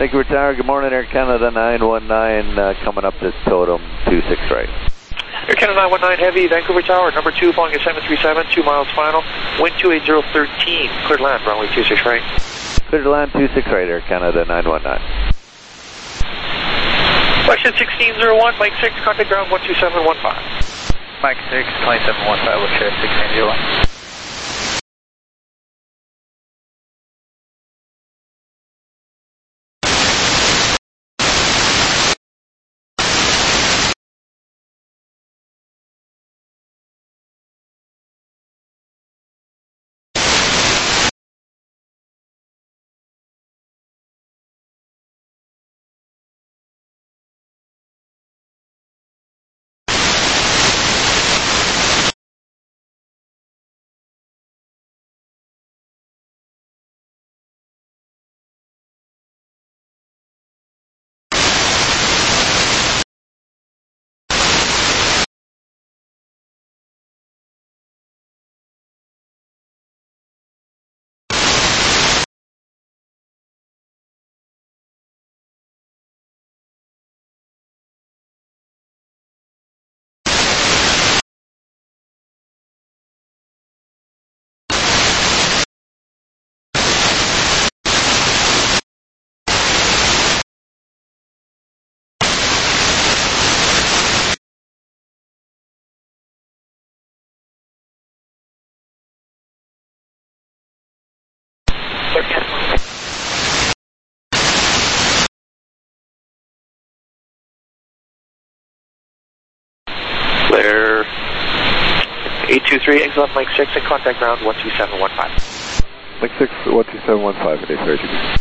Vancouver Tower, good morning, Air Canada 919, coming up this totem 26 right. Air Canada 919 Heavy, Vancouver Tower, number 2, following at 737, 2 miles final, wind 28013, cleared land, runway 26 right. Cleared to land 26 right, Air Canada 919. Question 1601, Mike 6, contact ground 12715. Mike 6, 2715, we'll share 1601. Clear 823, exit left Mike 6 and contact ground 12715. Mike 6, 12715, good day, sir.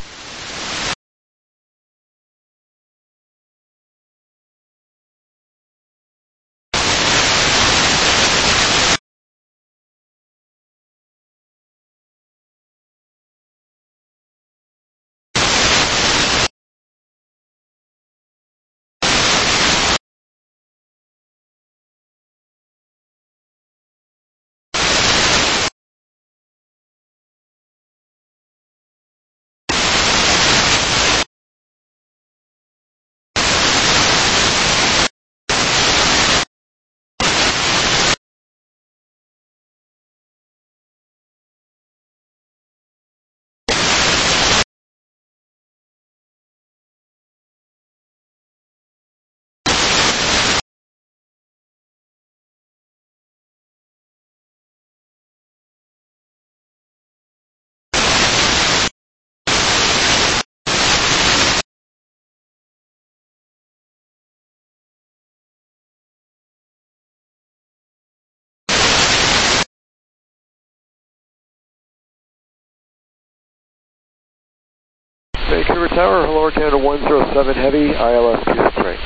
Vancouver Tower, hello, Air Canada 107 Heavy, ILS 26 right.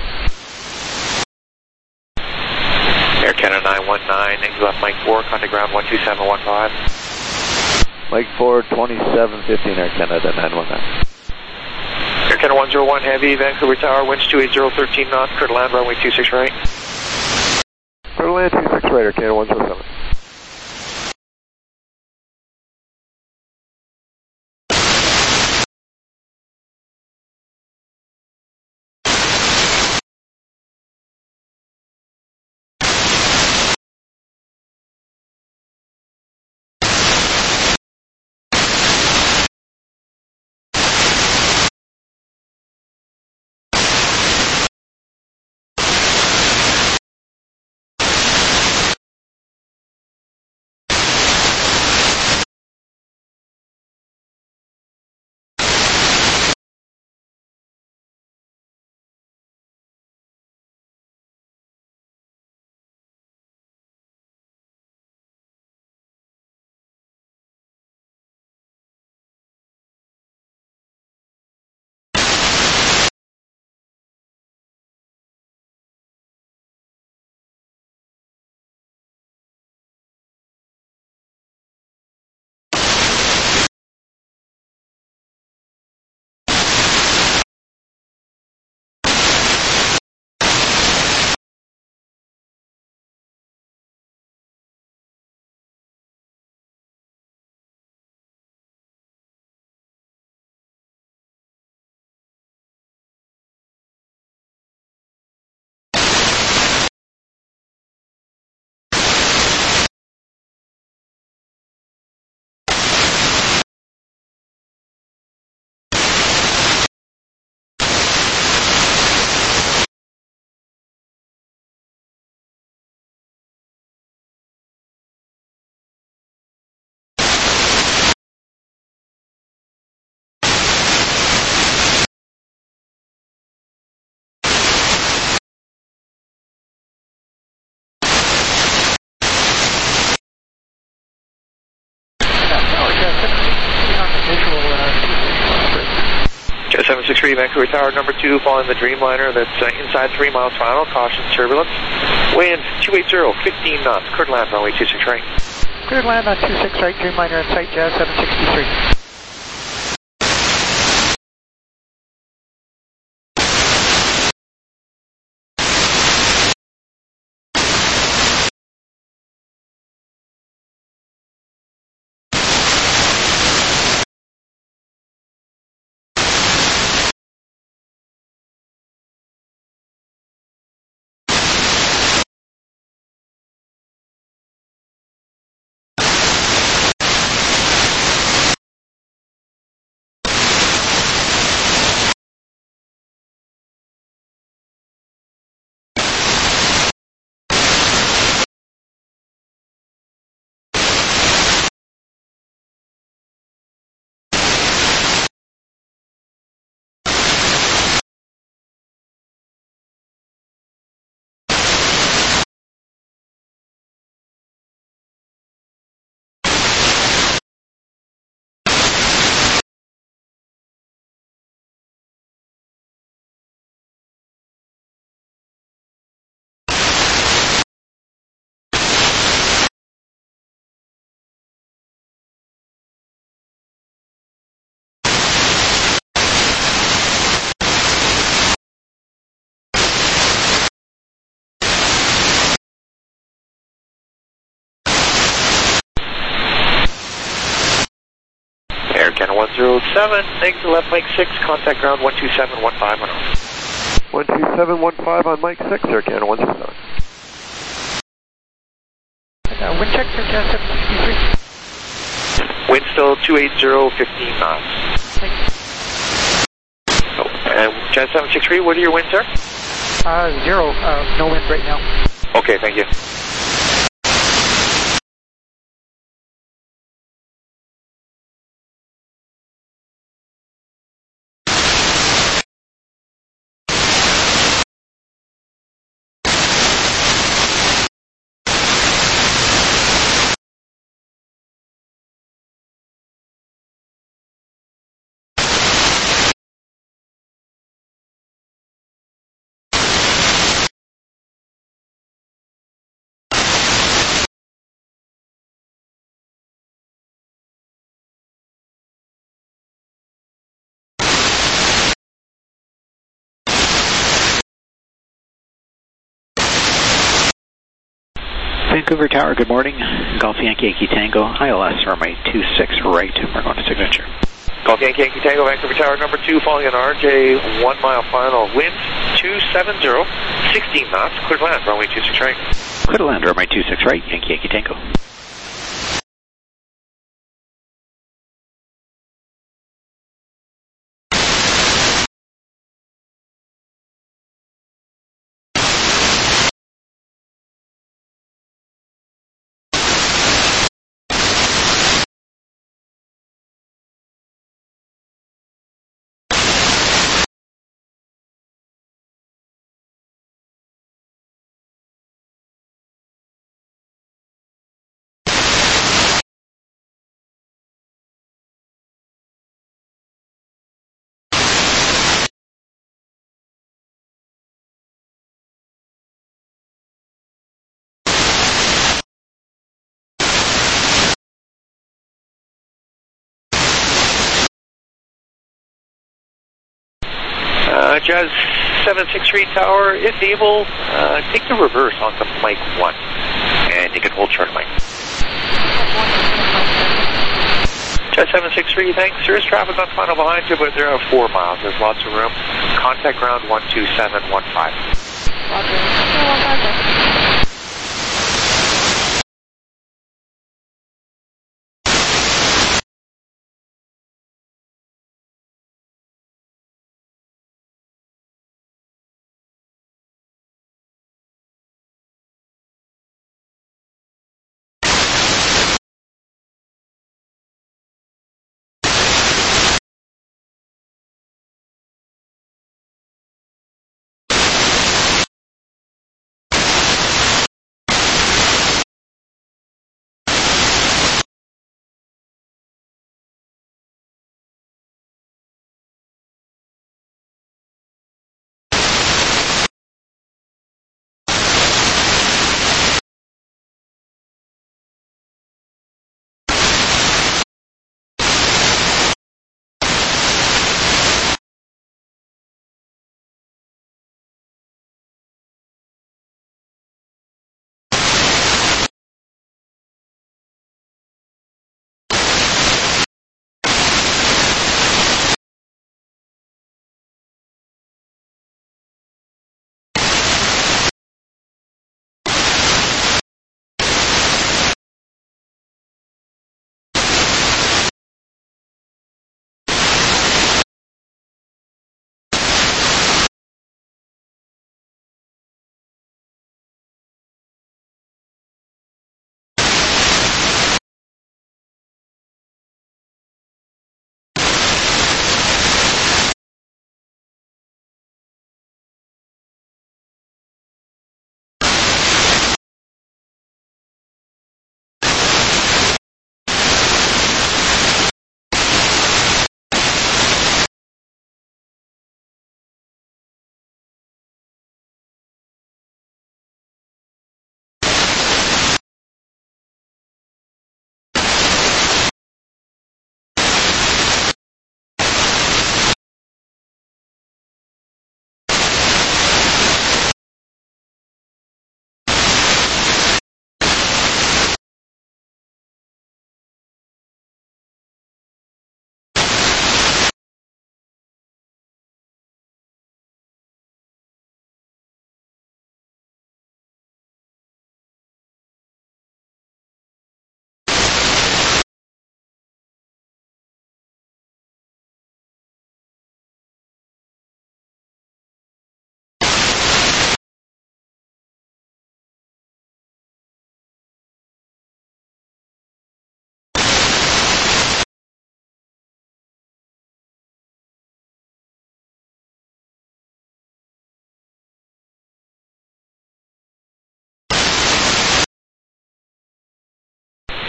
Air Canada 919, exit left Mike 4, contact ground 12715. Mike 4, 2715, Air Canada 919. Air Canada 101 Heavy, Vancouver Tower, winds 28013 knots, clear to land, runway 26 right. Clear to land 26 right, Air Canada 107. 763 Vancouver Tower, number 2, following the Dreamliner that's inside 3 miles final, caution turbulence. Wind 280, 15 knots, cleared land, runway 26 right. Cleared land on 26 right, Dreamliner in sight, Jazz 763. Air Canada 107, exit left Mike 6, contact ground 12715 12715 on Mike 6, Air Canada 107. Wind check for Jazz 763. Wind still 280, 15 knots. Oh, and Jazz 763, what are your winds, sir? 0, no wind right now. Okay, thank you. Vancouver Tower, good morning. Golf Yankee Tango, ILS runway 26 right. We're going to signature. Golf Yankee Tango, Vancouver Tower, number 2, following an RJ 1 mile final. Wind 270, 16 knots, cleared land, runway 26 right. Cleared land, runway 26 right, Yankee Tango. Jazz 763 Tower, if able, take the reverse onto Mike 1, and you can hold short Mike. Jazz 763, thanks. There is traffic on final behind you, but there are 4 miles. There's lots of room. Contact ground 12715. Roger.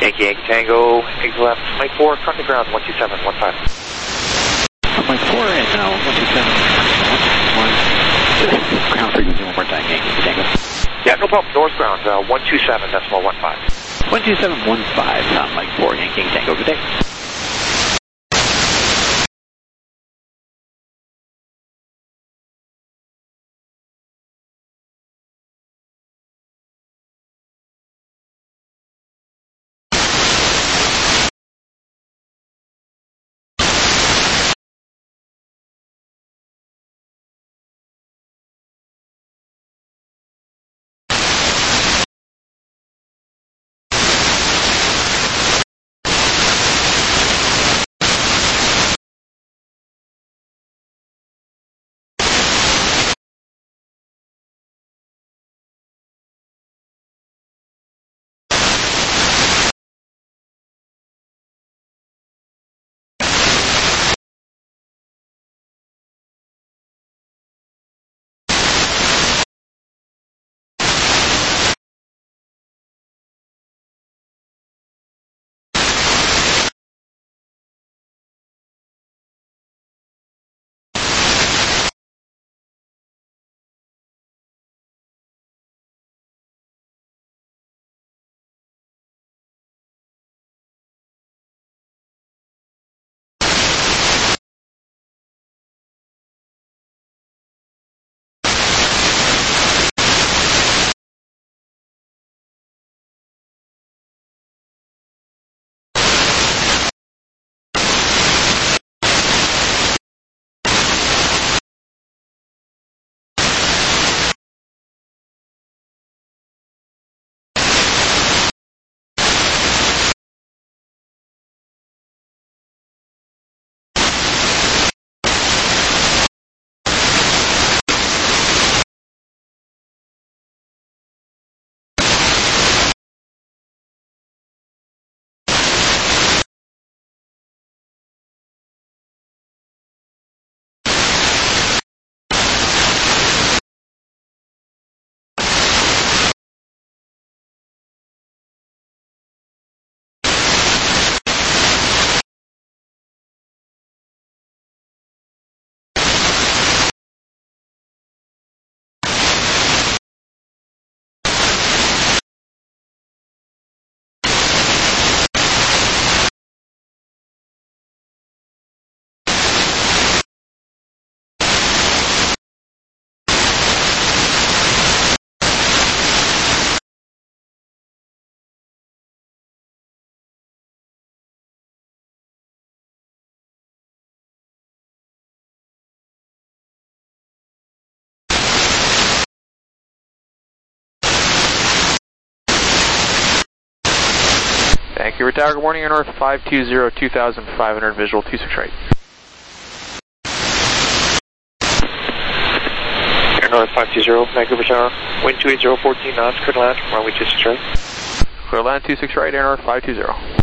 Yankee Tango, exit left, Mike 4, contact ground 12715. Mike 4 and 127. Ground frequency one more time, Yankee Tango. Yeah, no problem. North ground 127.15. 12715, Mike 4, Yankee Tango. Good day. Thank you, Tower. Good morning, Air North 520, 2500, visual 26 right. Air North 520, Vancouver Tower, wind 280, 14 knots, clear to land, runway 26 right. Clear land 26 right, Air North 520.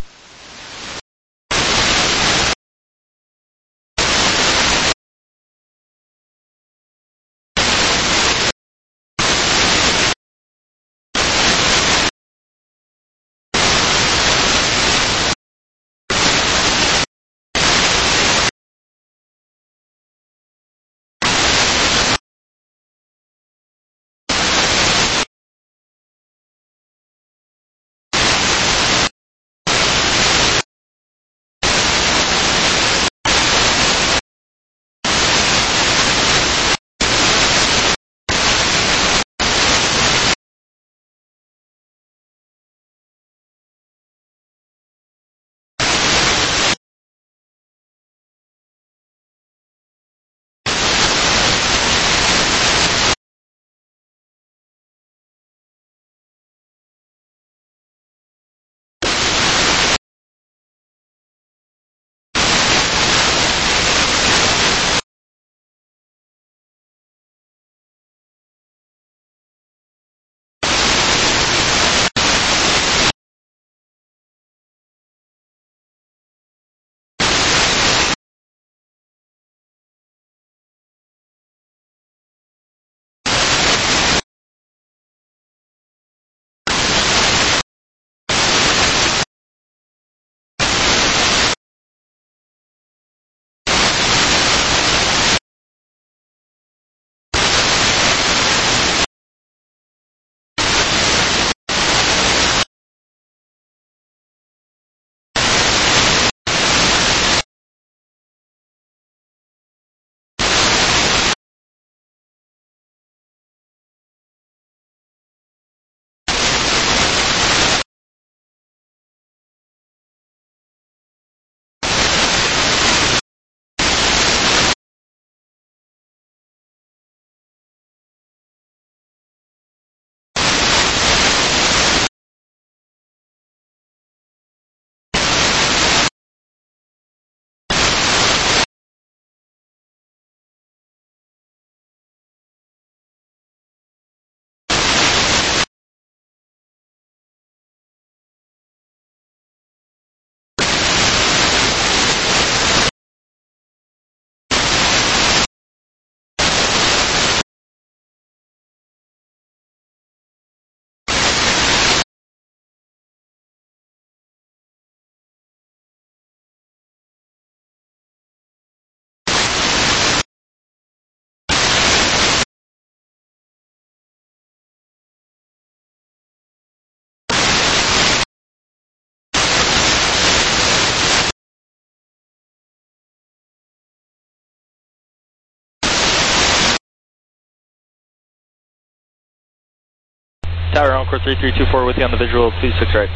Tower, Encore 3324 with you on the visual, 26 right.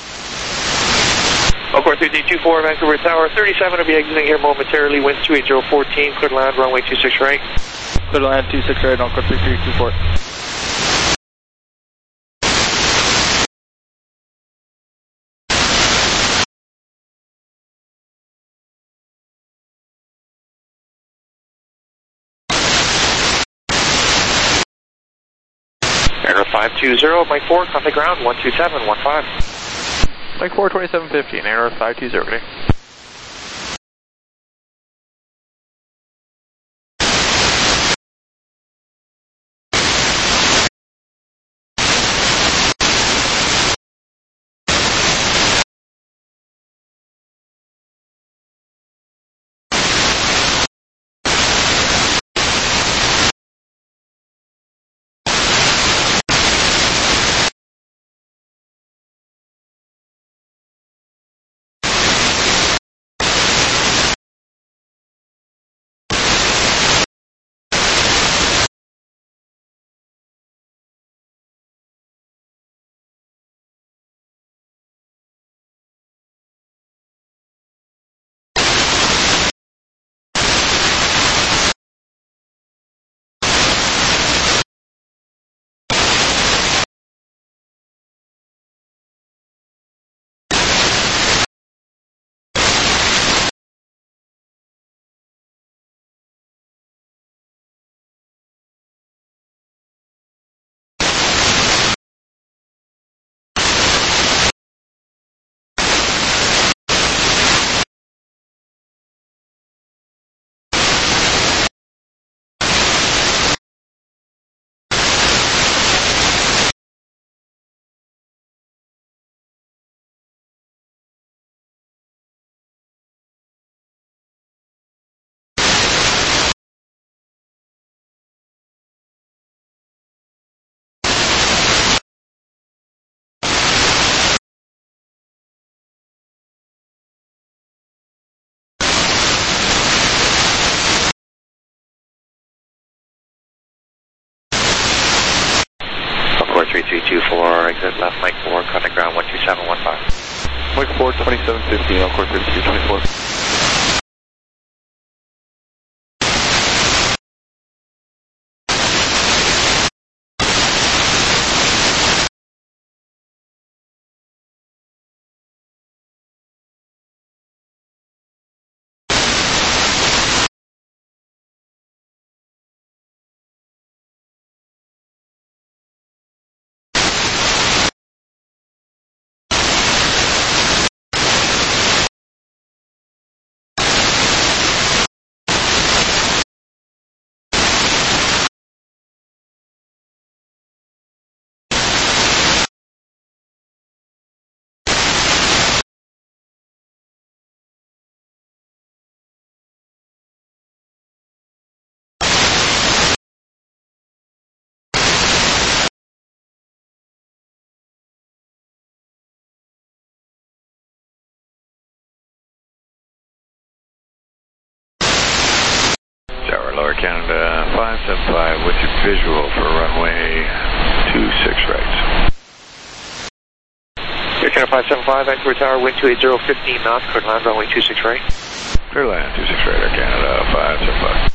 Encore 3324, Vancouver Tower, 37 will be exiting here momentarily, winds 28014, clear to land, runway 26 right. Clear to land, 26 right, Encore 3324. Air 520, Mike 4, contact ground, 12715. Mike 4, 2750, and Air 520, ready. Encore 3324, exit left, Mike 4, contact ground, 12715. Mike 4, 2750, Encore 3324. Lower Canada 575 with your visual for runway 26 right. Air Canada 575, Vancouver Tower, wind 280, 15 knots, clear to land, runway 26 right. Clear land 26 right, Air Canada 575.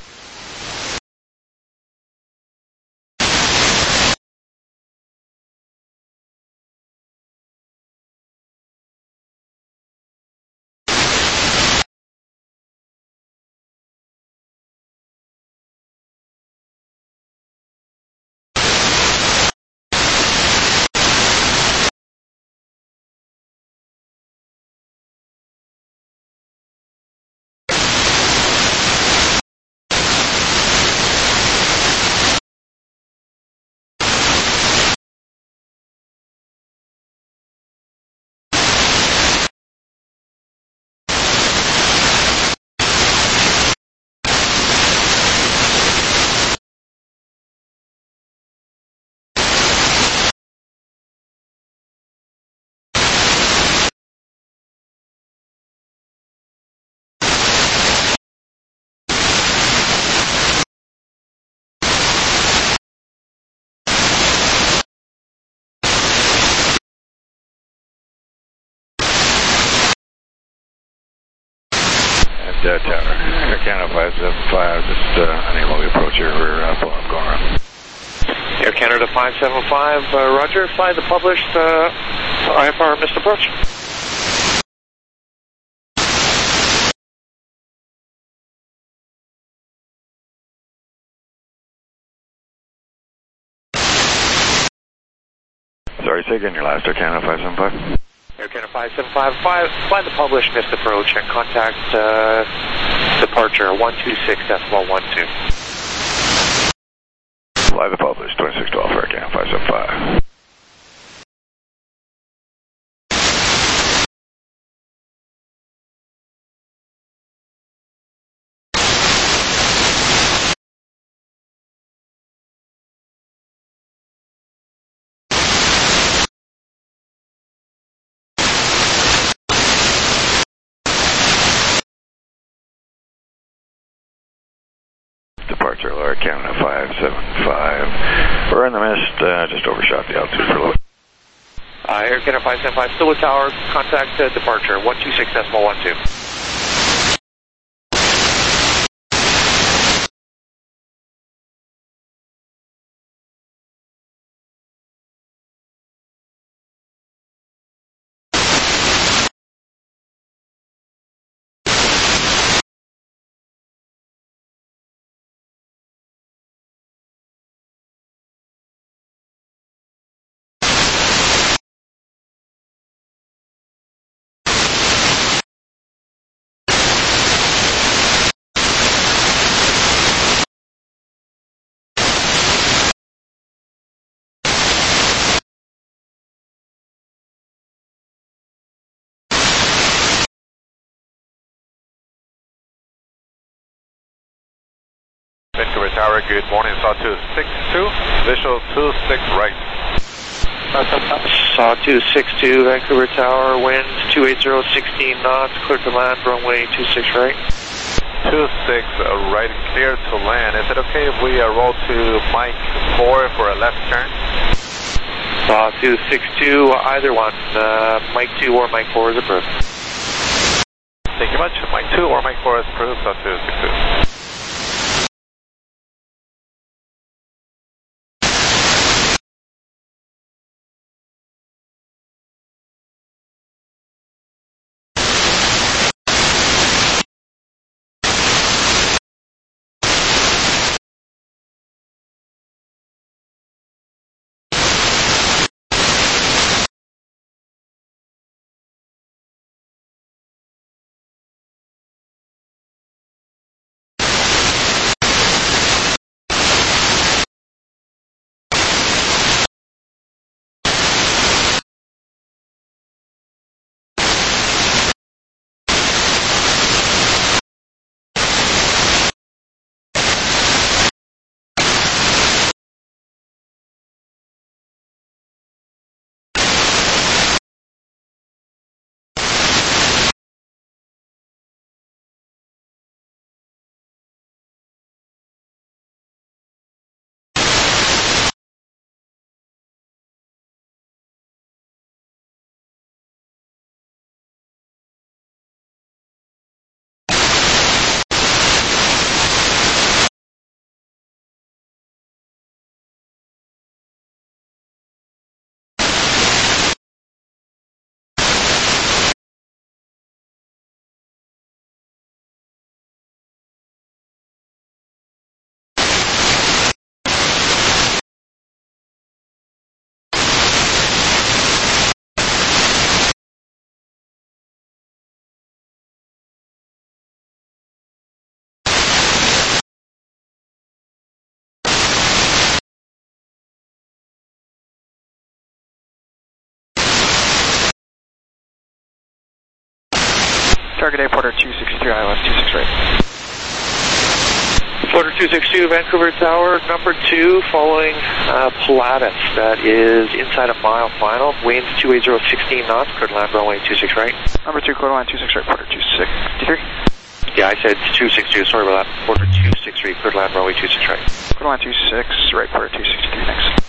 Canada 575, just unable to approach your rear I'm going around. Air Canada 575, roger, fly the published IFR missed approach. Sorry, say again your last Air Canada 575. Air Canada 575, fly the published missed approach and contact departure 126.12. Fly the published 2612 Air Canada 575. Departure Air Canada 575. We're in the mist, just overshot the altitude for a little bit. Air Canada 575, still with tower, contact departure 126.12. Vancouver Tower, good morning, SAW 262, visual 26 right. SAW 262, Vancouver Tower, winds 280, 16 knots, clear to land, runway 26 right. 26 right, clear to land. Is it okay if we roll to Mike 4 for a left turn? SAW 262, either one, Mike 2 or Mike 4 is approved. Thank you much. Mike 2 or Mike 4 is approved, SAW 262. Target A, Porter 263, ILS 26 right. Porter 262, Vancouver Tower, number 2, following Pilatus. That is inside a mile final. Winds 280, 16 knots, clear to land, runway 26 right. Number 2, clear to land 26 right, Porter 263. Yeah, I said 262, sorry about that. Porter 263, clear to land, runway 26 right. Clear to land 26 right, Porter 263, next.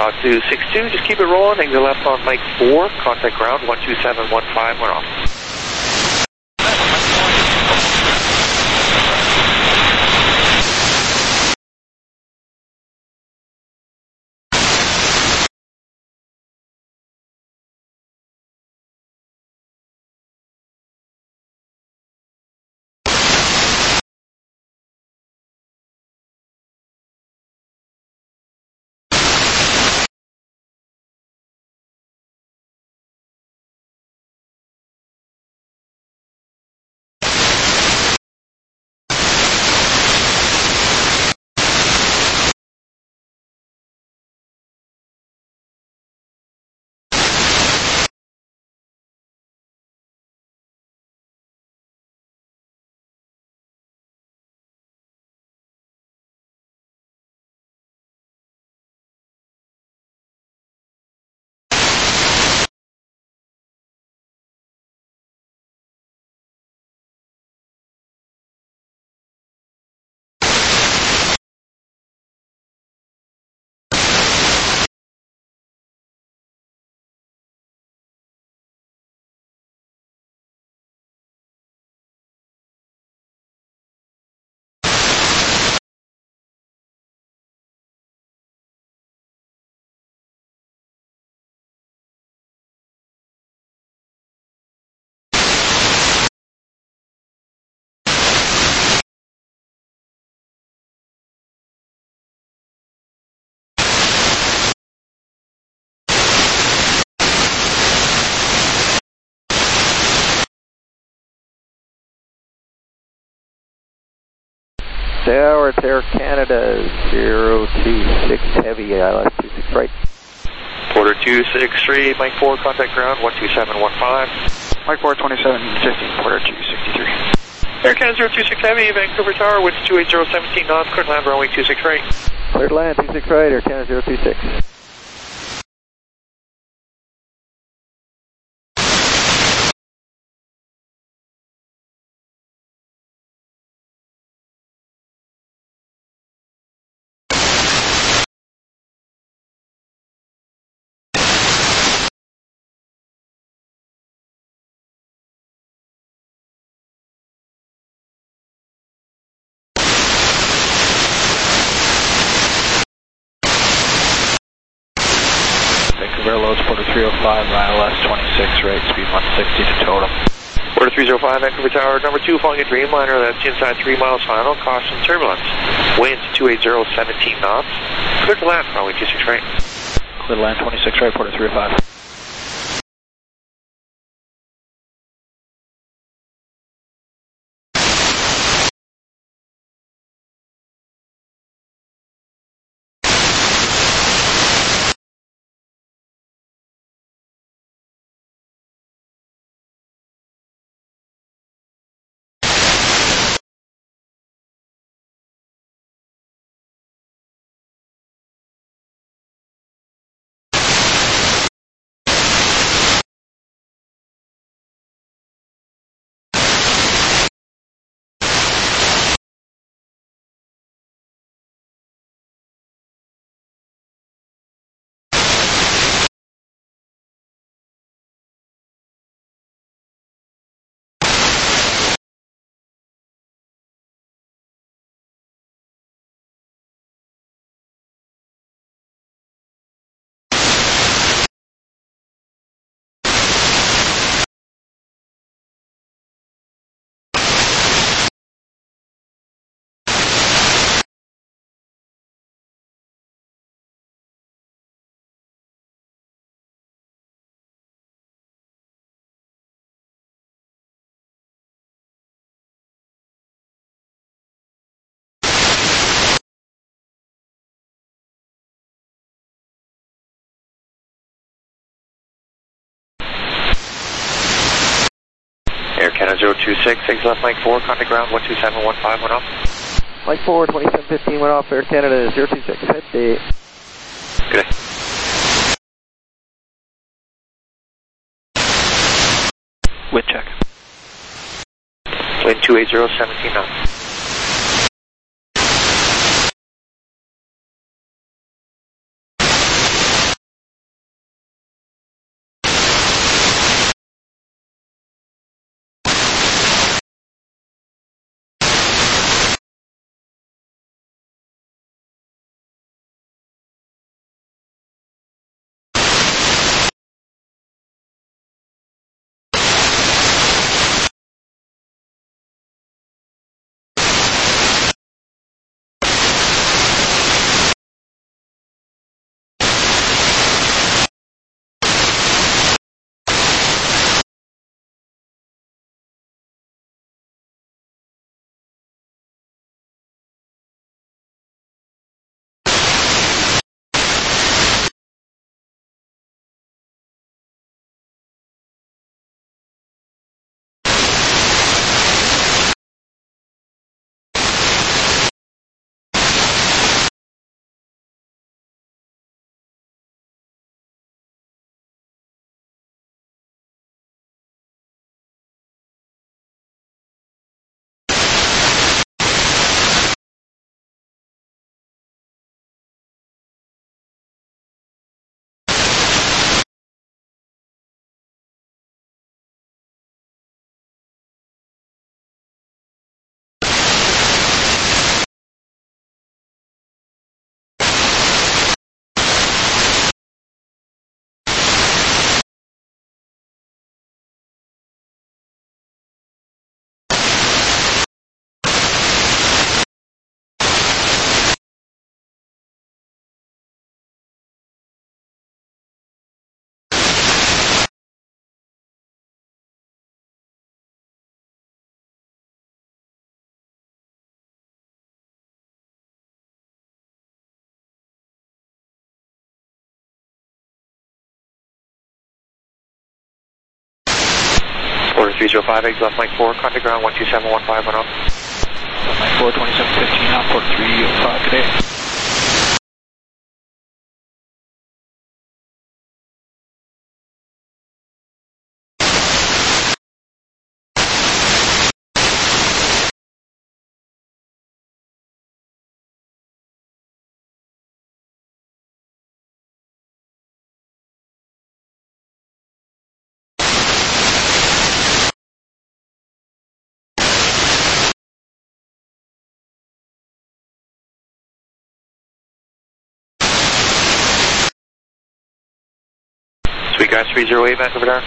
Talk to 62, just keep it rolling, exit left on Mike 4, contact ground 12715, we're off. Tower, Air Canada, 026 Heavy, ILS 26 right. Porter 263, Mike 4, contact ground 12715. Mike 4, 2715, Porter 263. Air Canada 026 Heavy, Vancouver Tower, winds 280, 17 knots, current land runway 26 right. Clear to land 26 right, Air Canada 026. Vancouver loads Porter 305, ILS 26 right, speed 160 to totem. Porter 305, Vancouver Tower, number 2, following a Dreamliner that's inside 3 miles final, cause some turbulence. Winds 280, 17 knots. Clear to land, runway 26 right. Clear to land 26 right, Porter 305. Air Canada 026, exit left Mike 4, contact ground 12715, went off. Mike 4, 2715 went off, Air Canada 026, head day. Good day. Wind check. Wind 280, 17 knots. 305, eggs left, Mike 4, contact ground 12715 off. Mike 4, 2715, out port 305 today. Sweetgrass 308, Vancouver Tower.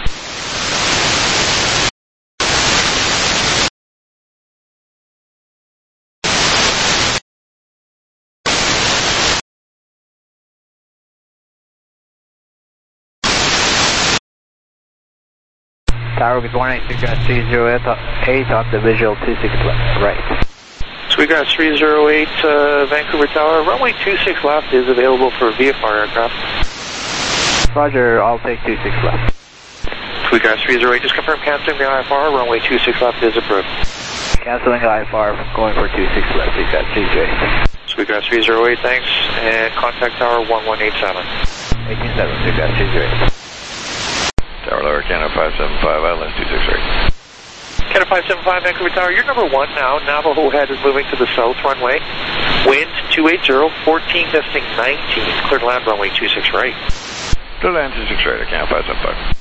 Tower, good morning, Sweetgrass 308 on the visual 26 left, right. Sweetgrass 308, Vancouver Tower, runway 26 left is available for VFR aircraft. Roger, I'll take 26 left. Sweetgrass 308, just confirm canceling the IFR, runway 26 left is approved. Canceling IFR, going for 26 left, Sweetgrass 308. Sweetgrass 308, thanks, and contact tower 1187. 187, Sweetgrass 308. Tower lower, Canada 575, ILS 268. Canada 575, Vancouver Tower, you're number 1 now. Navajo head is moving to the south runway. Wind 280, 14 gusting 19. Clear to land runway 26 right. Clear land 26 right, Canada 575.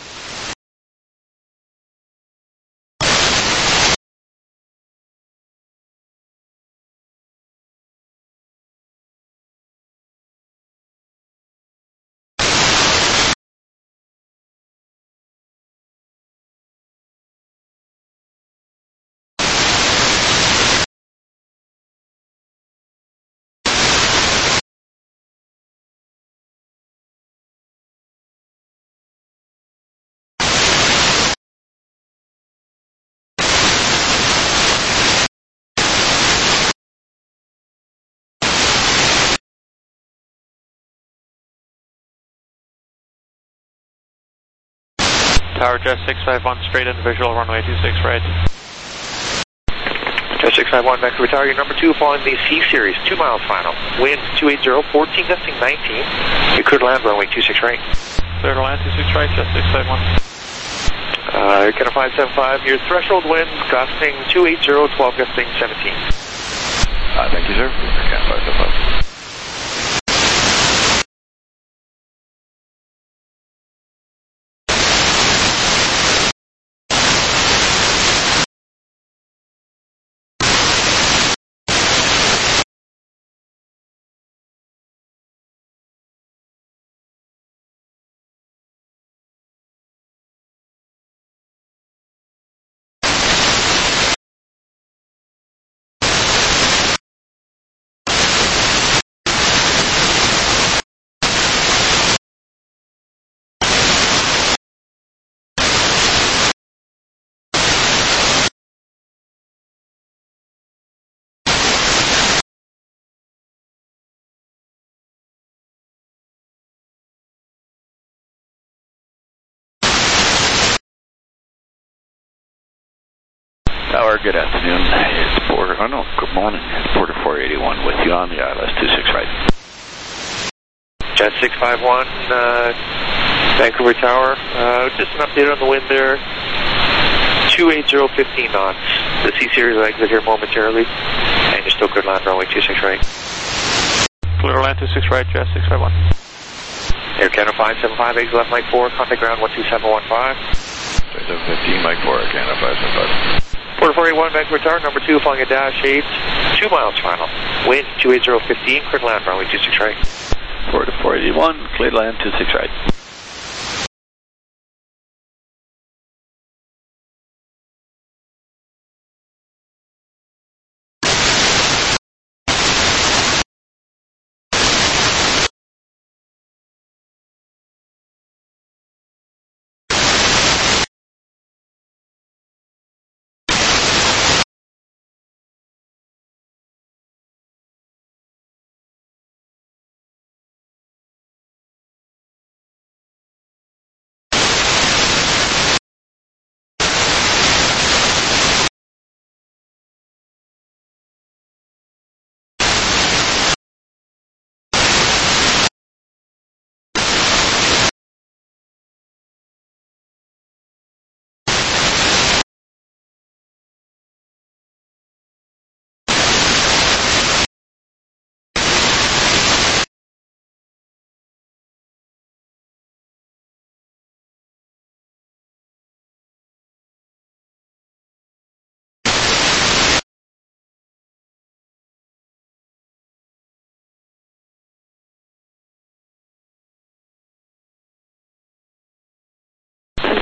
Tower Jet 651 straight in visual runway 26 right. Jet 651 Vancouver Tower, you're number 2 following the C Series, 2 miles final. Wind 280, 14 gusting 19. You could land runway 26 right. Clear to land 26 right, Jet 651. Canada 575, your threshold wind gusting 280, 12 gusting 17. Thank you, sir. Canada 575. Tower, good afternoon. It's good morning. It's Porter 481 with you on the ILS 26 right. Jet 651, Vancouver Tower, just an update on the wind there. 280, 15 knots. The C Series will exit here momentarily, and you're still good land runway 26 right. Clear to land 26 right, Jet 651. Air Canada 575, eggs left, Mike 4, contact ground 12715. 2715, Mike 4, Canada 575. Porter 481, Vancouver Tower, number 2, flying a dash 8, 2 miles final. Wind 280, 15, clear to land runway 26 right. Porter 481, clear to land 26 right.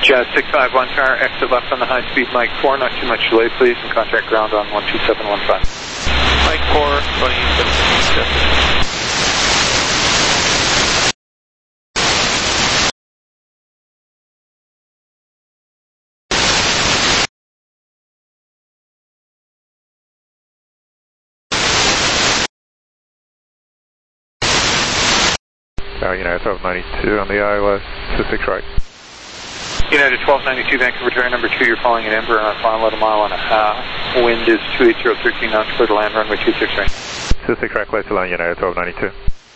Jazz 651 tower, exit left on the high speed, Mike 4, not too much delay please, and contact ground on 12715. Mike 4, 2715, Jazz 651. United 1292 on the ILS 26 right. United 1292, Vancouver tower number 2, you're following an Embraer on a final at a mile and a half. Wind is 28013 knots, clear to land, runway 26 right. 26 right, clear to land, United 1292.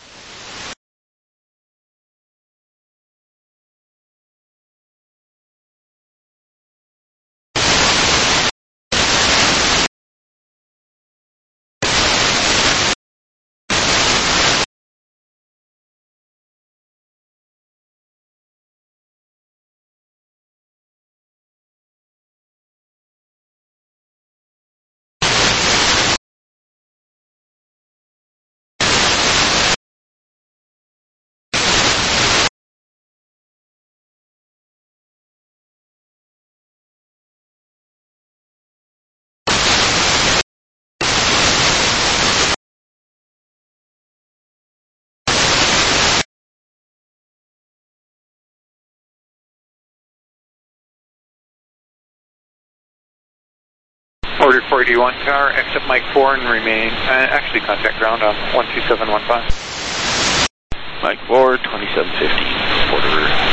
Order 481 tower, exit Mike 4 and remain, actually contact ground on 12715. Mike 4, 2715, order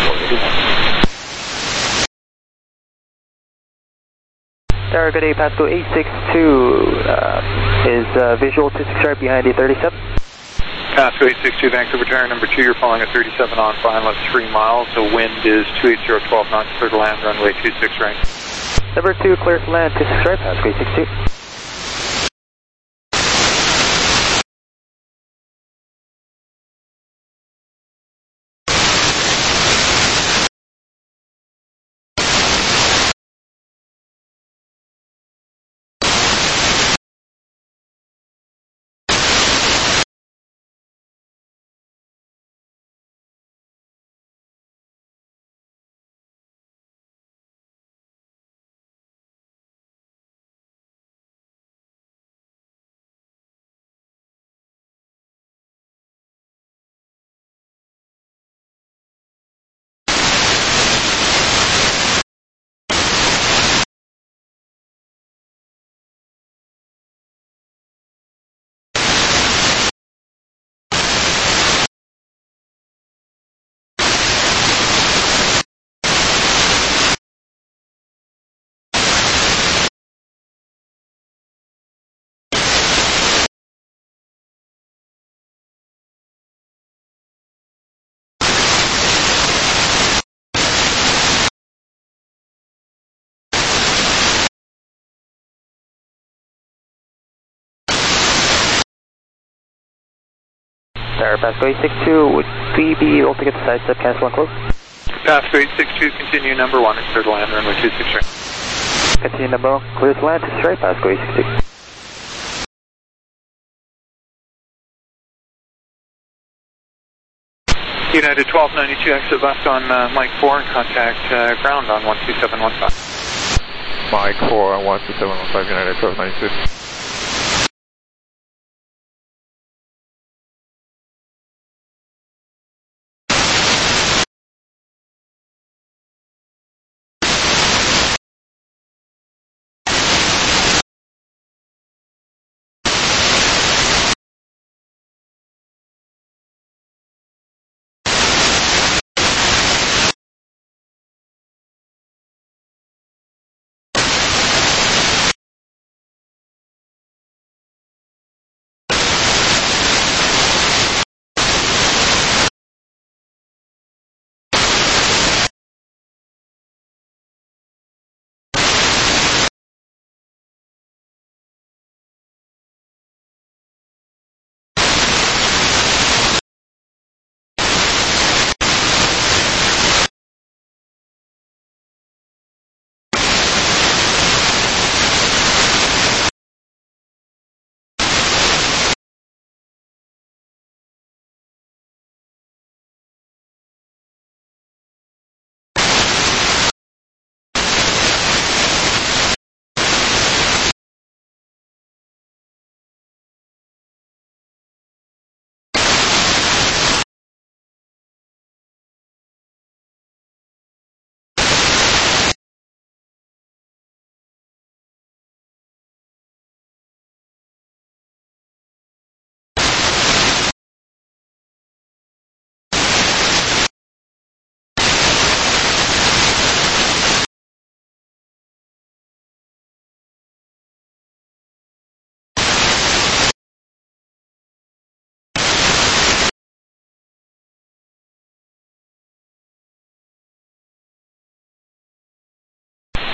481. Tower, good day, Pasco 862 is visual 26 right behind the 37. Pasco 862, Vancouver tower number 2, you're following a 37 on final at 3 miles. The wind is 28012 knots, clear to land, runway 26 right. Number 2, clear to land, 26 right, Pasco 862. Tower, Pasco 862, would we be able to get the side step cancel and close? Pasco 862, continue number 1 and clear to land, runway 26 right. Continue number 1, clear to land, 26 right, Pasco 862. United 1292, exit left on Mike 4 and contact ground on 12715. Mike 4 on 12715, United 1292.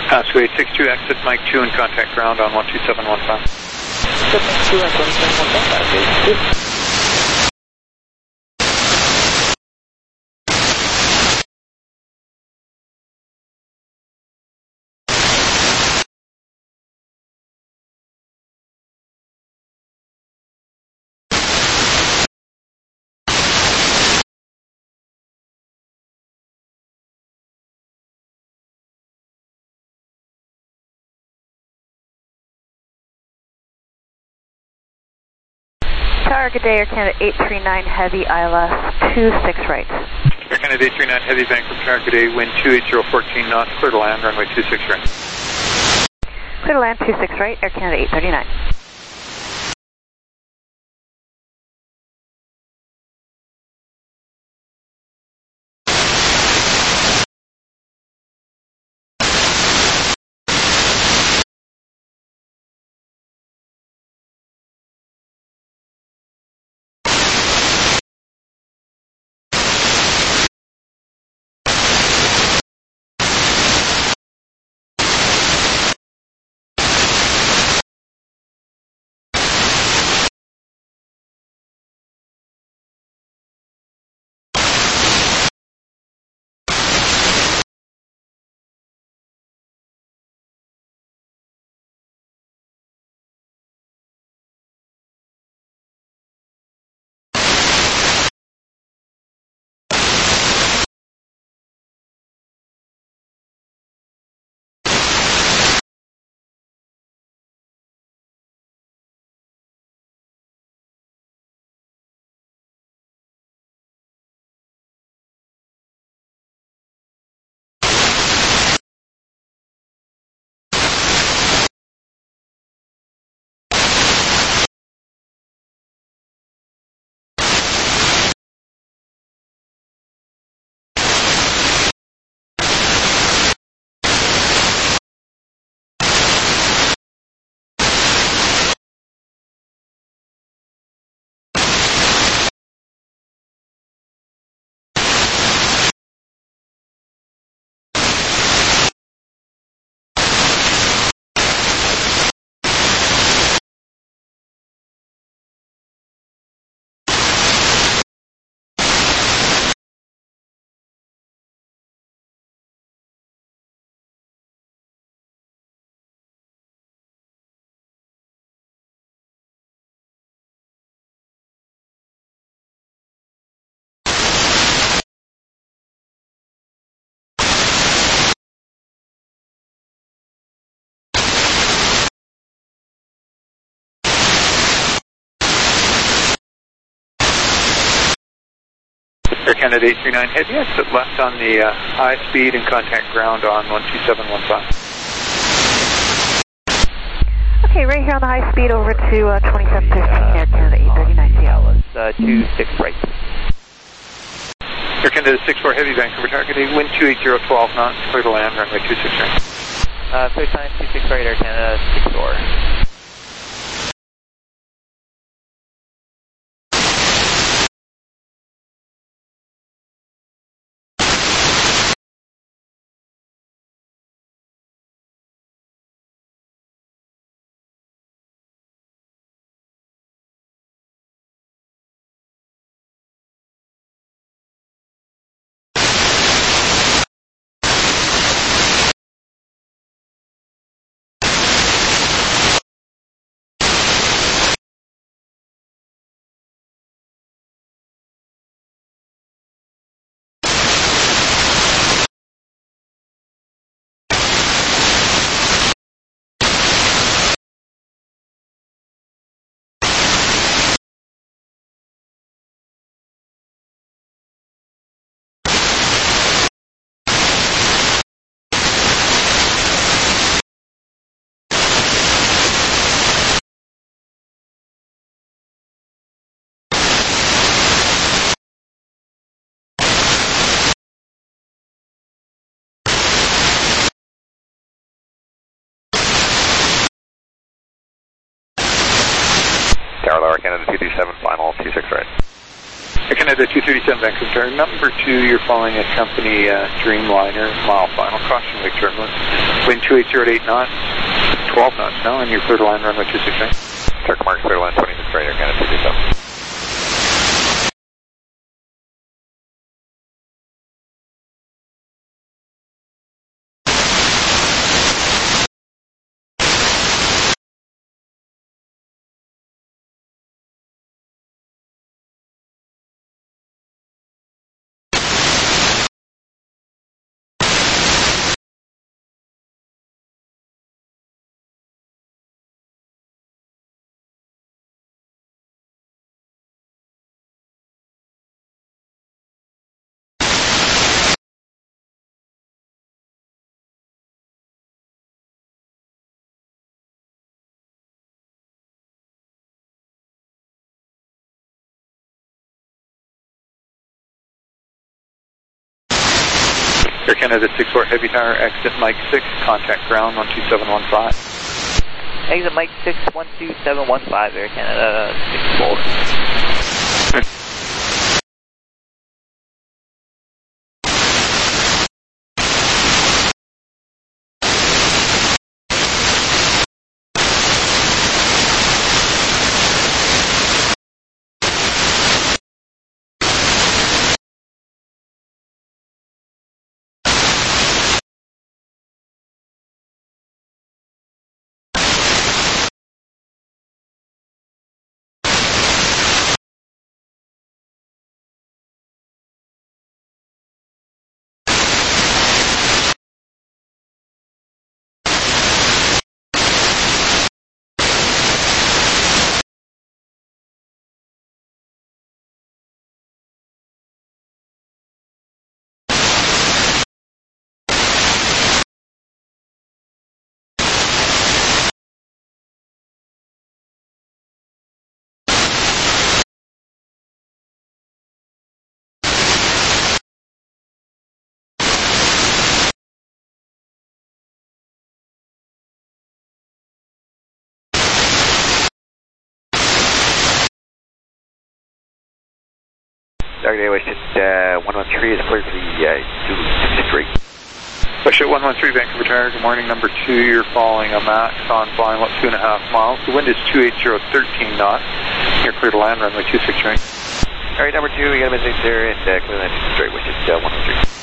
Pasco 862, exit Mike 2 and contact ground on 12715. Exit Mike 2 on 12715, Tower, good day, Air Canada 839 Heavy, ILS 26 right. Air Canada 839 Heavy, Vancouver Tower, good day, wind 28014 knots, clear to land, runway 26 right. Clear to land 26 right, Air Canada 839. Air Canada 839 Heavy, exit left on the high speed and contact ground on 12715. Okay, right here on the high speed over to 2715, Air Canada 839 CL. 26 right. Air Canada 64 Heavy, Vancouver target, wind 28012 knots, clear to land, runway 26 right. Clear time 26 right, Air Canada 64. Tower Lower Canada 227, final 26 right. Air Canada 237 Vancouver Tower, number 2, you're following a company Dreamliner, mile final, caution wake turbulence. Wind 280 at 8 knots, 12 knots now, and you're clear to land runway 26 right. Circle mark, clear to land 26 right, Air Canada 237. Air Canada 64 Heavy Tower, exit Mike 6, contact ground 12715. Exit Mike 6, 12715, Air Canada 64. Target Airways at 113 is clear for the 263. Bushit 113 Vancouver Tower, good morning, number 2, you're following a Max on flying about 2.5 miles. The wind is 280, 13 knots. You're clear to land runway 26 right. Alright, number 2, we got a message there, and clear land straight, which is 113.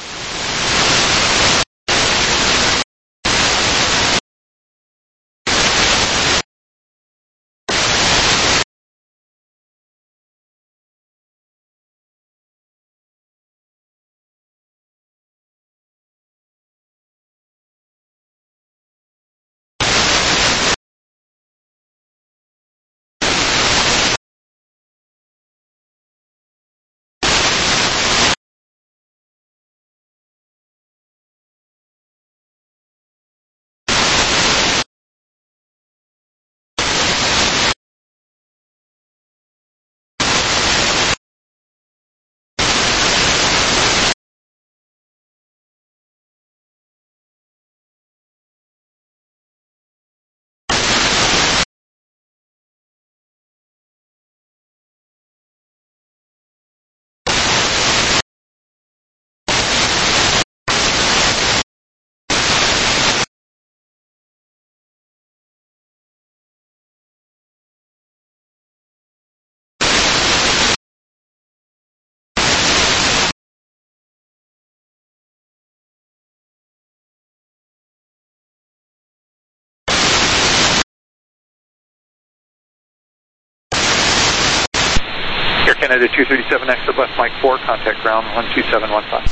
Air Canada 237 exit left Mike 4, contact ground 12715.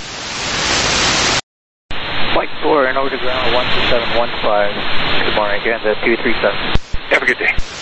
Mike 4 and over to ground 12715. Good morning, Canada 237. Have a good day.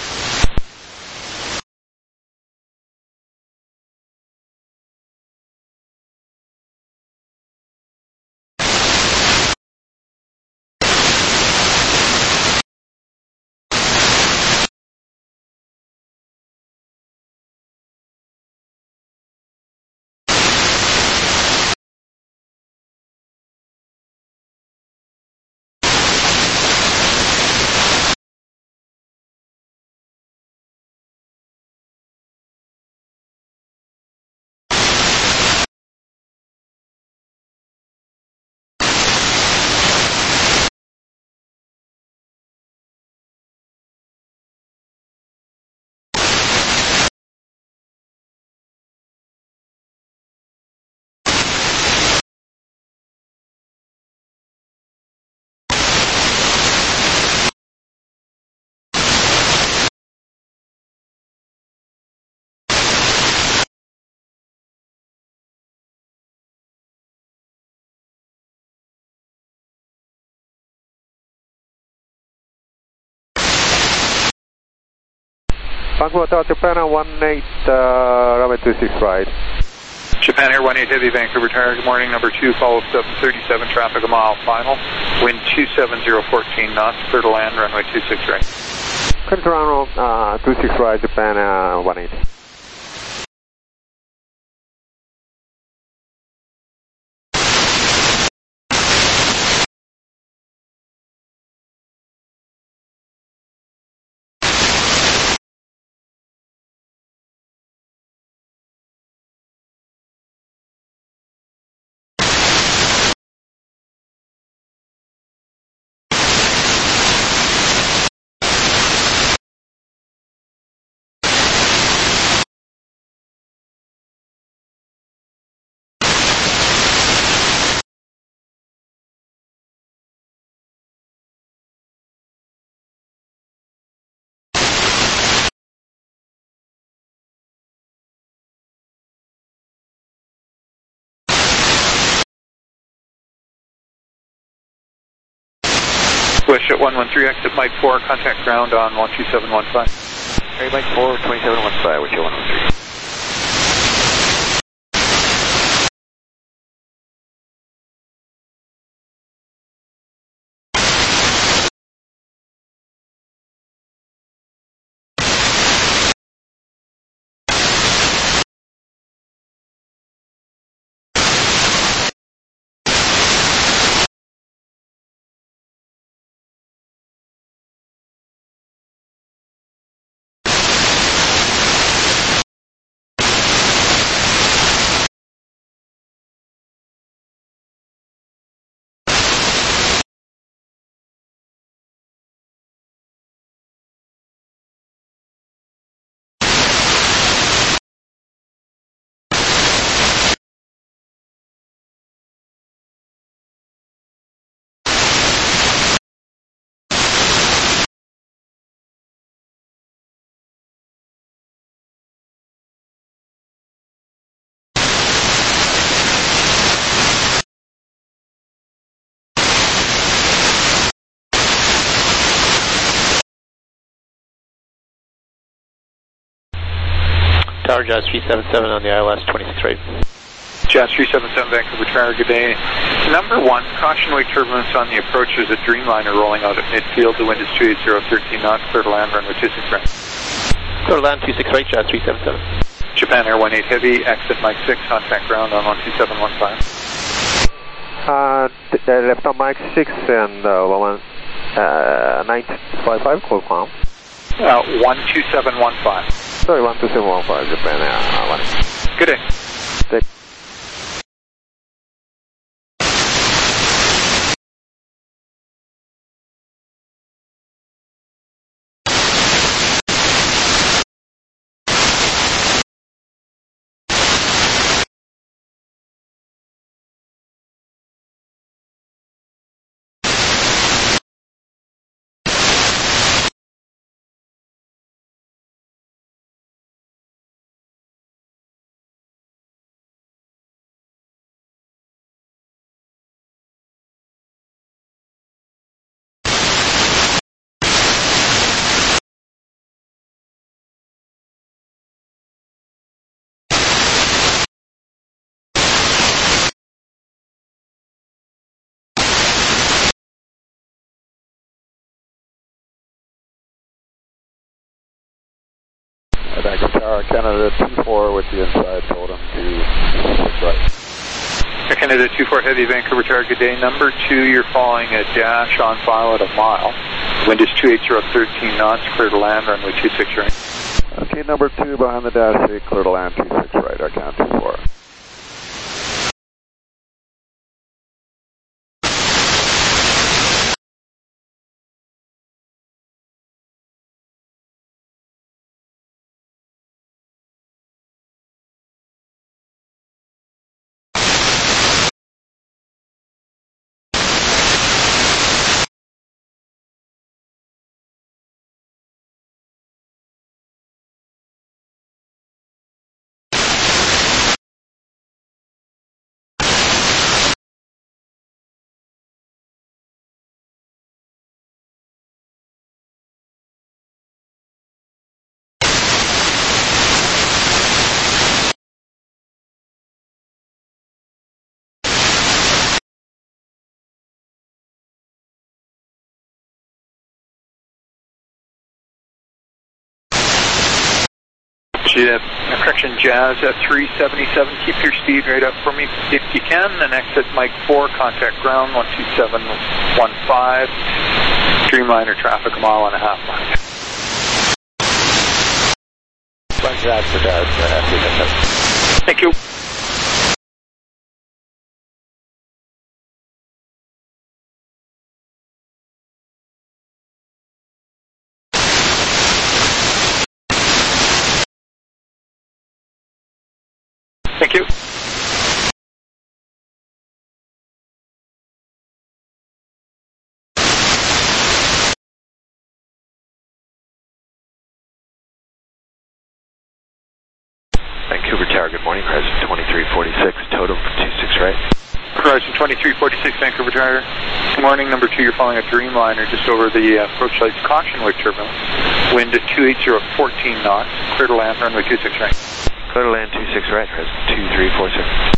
Vancouver Tower, Japan Air 18, runway 26 right. Japan Air 18 Heavy, Vancouver Tower, good morning, number 2, follow 737, traffic a mile final, wind 27014 knots, clear to land, runway 26 right. Clear to runway 26 right, Japan Air 18. Wish at 113, exit Mike 4, contact ground on 12715. Hey, Mike 4, 2715, with you 113. Tower Jazz 377 on the ILS 26 right. Jazz 377 Vancouver Tower, good day. Number 1, caution wake turbulence on the approach. There's a Dreamliner rolling out at midfield. The wind is 28013 knots, clear to land, runway 26 right. Clear to land 26 right, Jazz 377. Japan Air 18 Heavy, exit Mike 6, contact ground on 12715. Left on Mike 6 and 955, call calm. 12715. Sorry, 12715, Japan Air 18. Good day. Vancouver Tower, Canada 24 with the inside, told him to 26 right. Air Canada 24 Heavy, Vancouver Tower, good day. Number 2, you're following a dash on file at a mile. Wind is 28013 knots, clear to land, runway 26 right. Okay, number 2 behind the dash 8, clear to land 26 right, Air Canada 24. Correction, Jazz at 377. Keep your speed right up for me if you can. And exit Mike 4, contact ground 12715. Dreamliner traffic 1.5 miles behind. Thank you. Thank you. Vancouver Tower, good morning. Horizon 2346, total 26 right. Horizon 2346, Vancouver Tower. Good morning, number 2, you're following a Dreamliner just over the approach lights. Caution with turbulence. Wind at 280 at 14 knots. Clear to land, runway 26 right. Clear to land 26 right, Horizon 2346.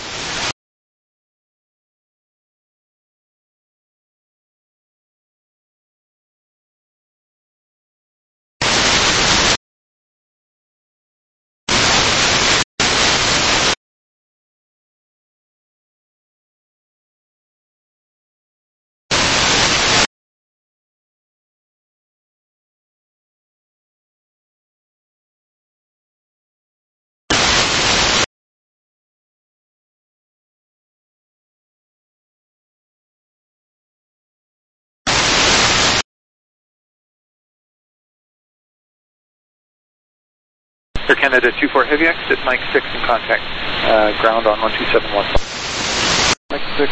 Air Canada 24 Heavy exit, Mike 6 in contact, ground on 12715. Mike 6,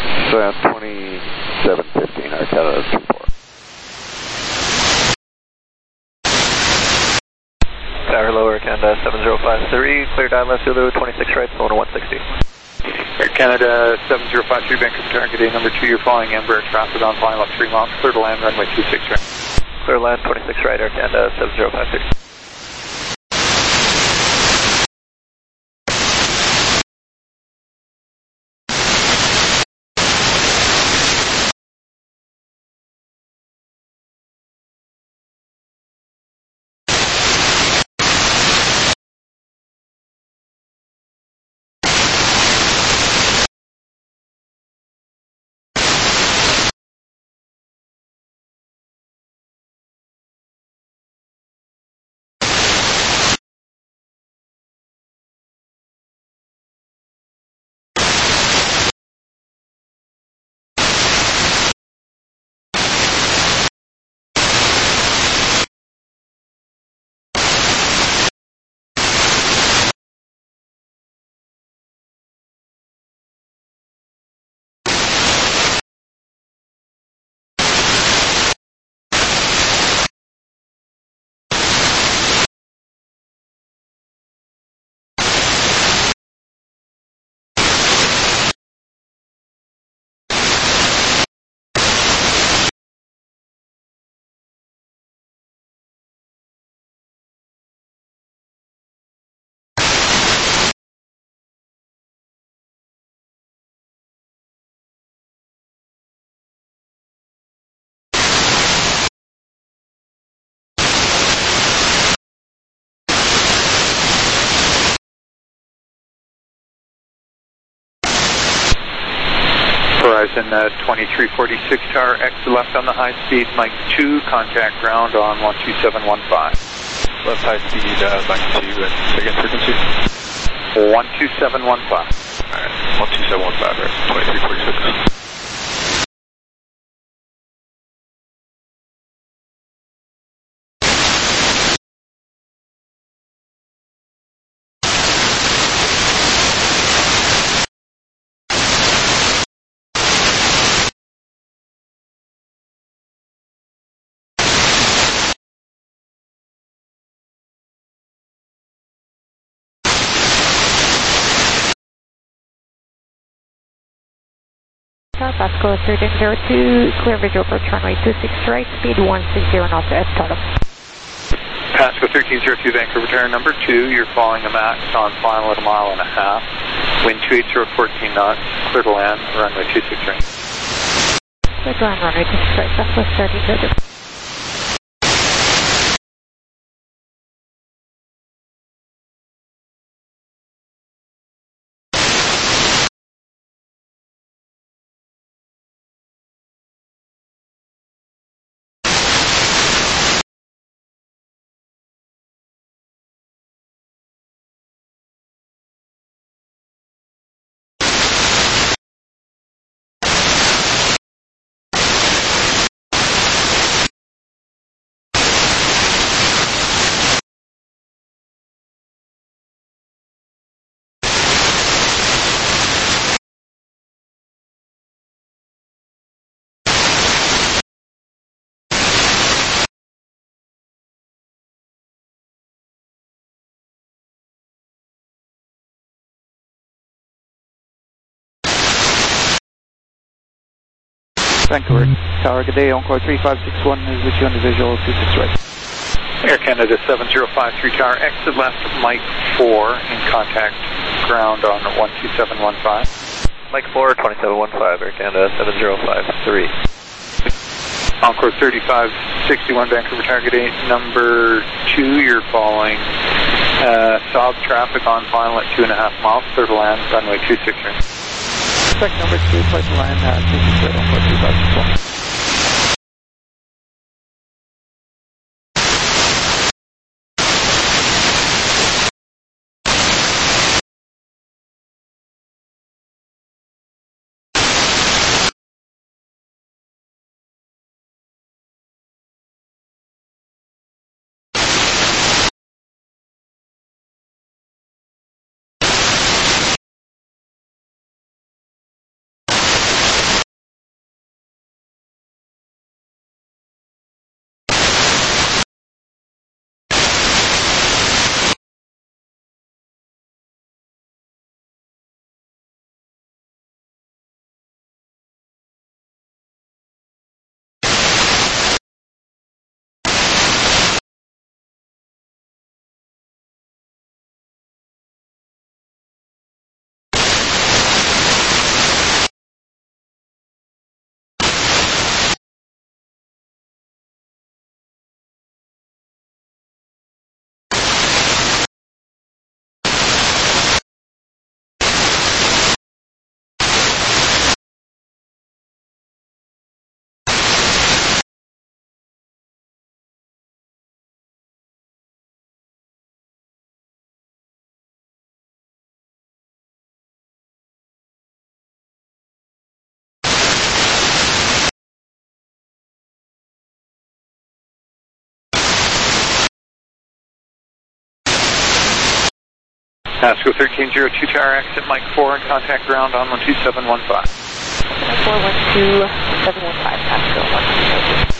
2715, Air Canada 24. Tower lower, Canada 7053, clear down left Zulu 26 right, Solana 160. Air Canada 7053, Vancouver Tower, good day, number 2, you're flying Embraer traffic on final up 3 miles, clear to land, runway 26 right. Clear land 26 right, Air Canada 7053. Horizon 2346 Tower, exit left on the high speed, Mike 2, contact ground on 12715. Left high speed, Mike 2, and second frequency? 12715. Alright, 12715, right, 2346. Pasco 1302, clear visual approach runway 26 right, speed 160 knots at startup. Pasco 1302, Vancouver Tower, number 2, you're following a max on final at 1.5 miles. Wind 280 at 14 knots, clear to land, runway 26 right. Clear to land, runway 26 right, Southwest 1302. Vancouver Tower, good day. Encore 3561 is with you on the visual 26 right. Air Canada 7053 Tower, exit left, Mike 4, in contact ground on 12715. Mike 4, 2715, Air Canada 7053. Encore 3561 Vancouver Tower, good day. Number 2, you're following south traffic on final at 2.5 miles, clear to land, runway 26 right. Check number 2, clear to land, 26 right, encore 3561. Pasco 1302 Tower, exit Mike 4, in contact ground on 12715. 412-715, Pasco 122.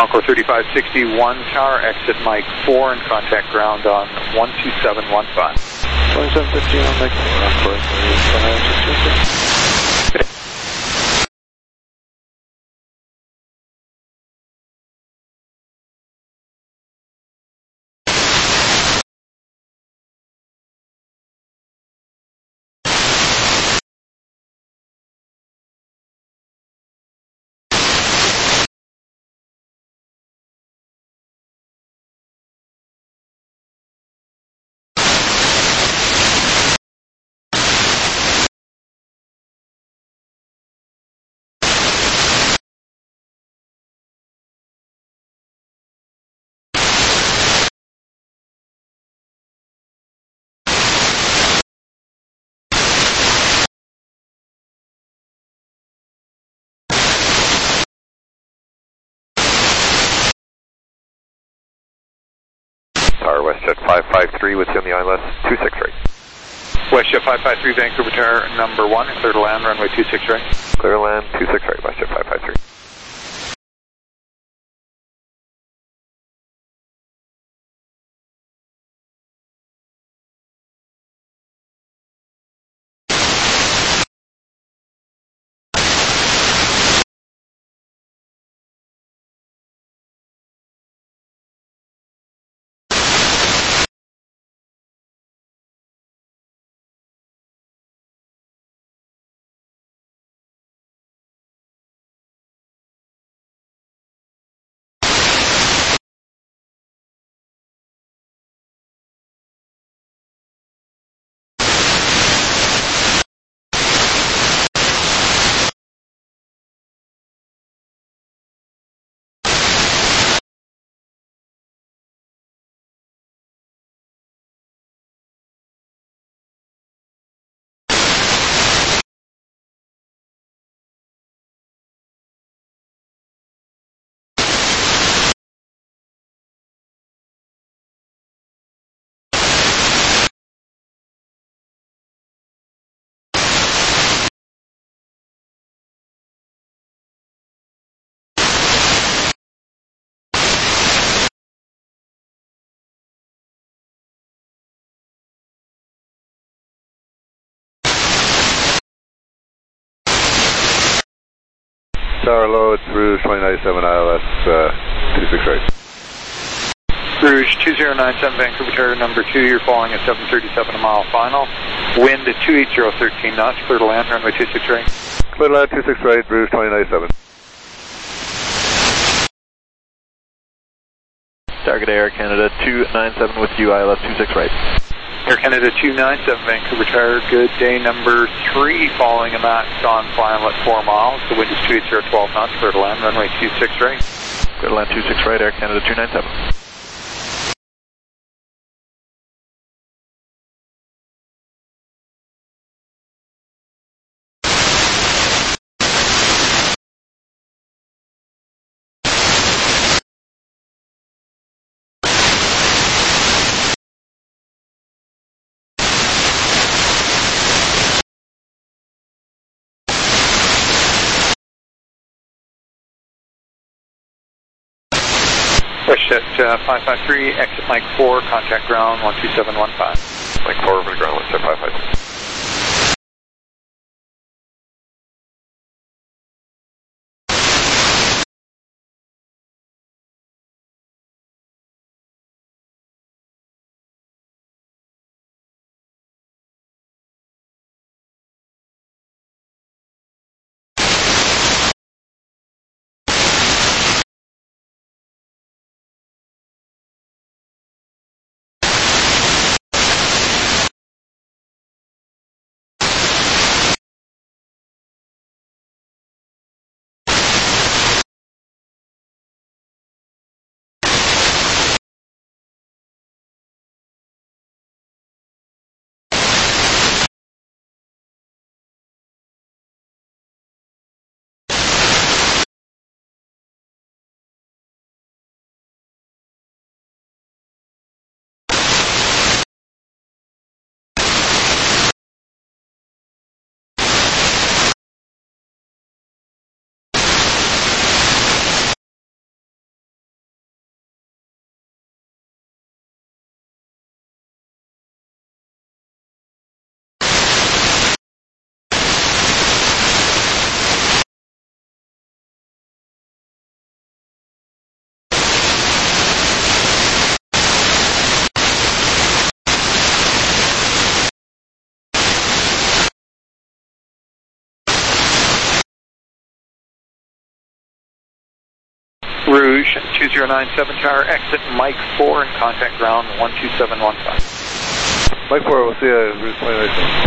Encore 3561 tower, exit Mike 4 and contact ground on 12715. 2715 on Mike 4, Encore 3561. Tower, WestJet 553 with you on the ILS 26 right. WestJet 553, Vancouver Tower, number 1, clear to land, runway 26 right. Clear to land, 26 right, WestJet 553. Tower load, Rouge 2097 ILS 26 right. Rouge 2097, Vancouver Tower, number 2, you're falling at 737 a mile final. Wind at 28013 knots, clear to land, runway 26 right. Clear to land, 26 right, Rouge 2097. Target Air Canada 297 with you, ILS 26 right. Air Canada 297, Vancouver Tower, good day number 3, following a max on final at 4 miles. The wind is 28012 knots, clear to land, runway 26 right. Clear to land 26 right, Air Canada 297. WestJet 553, exit Mike 4, contact ground 12715. Mike 4 over the ground, WestJet 553. Rouge 2097 tower, exit Mike 4 and contact ground 12715. Mike 4, we'll see you Rouge 29.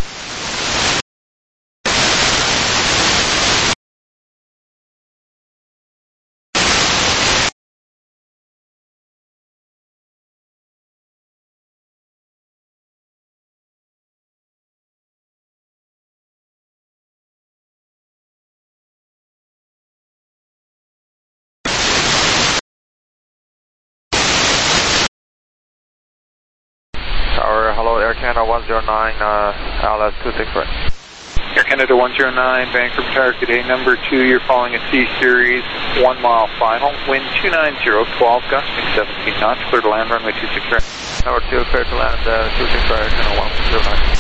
Tower, hello, Air Canada 109, LS 26 right. Air Canada 109, Vancouver Tower, good day. Number 2, you're following a C-Series 1 mile final. Wind 290, 12 gusting 17 knots, clear to land, runway 26 right. Number 2, clear to land, 26 right, Air Canada 109.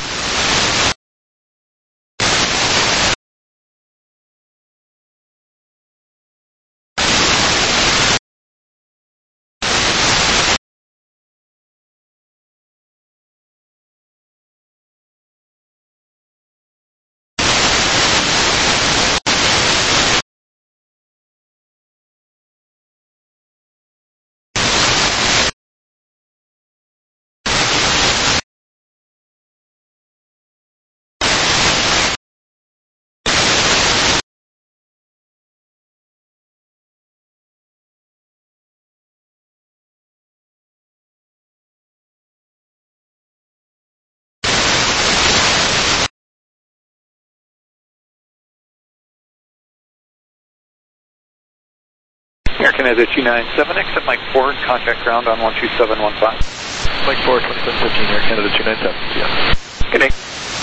Air Canada 297, exit Mike 4 and contact ground on 12715. Mike 4, 2715, Air Canada 297, yeah. Good day.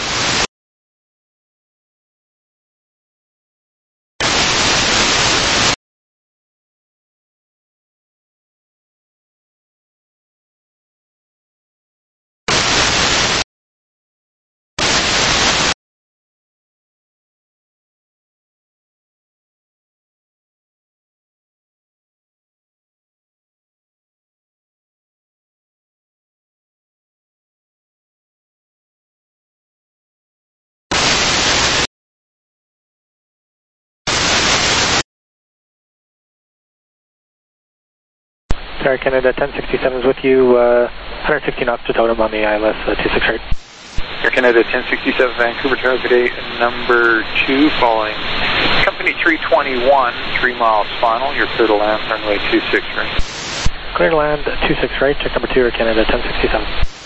Air Canada 1067 is with you, 160 knots to totem on the ILS 26 right. Air Canada 1067, Vancouver Tower, good day. Number 2, following company 321, 3 miles final. You're clear to land, runway 26 right. Clear to land, 26 right, check number 2, Air Canada 1067.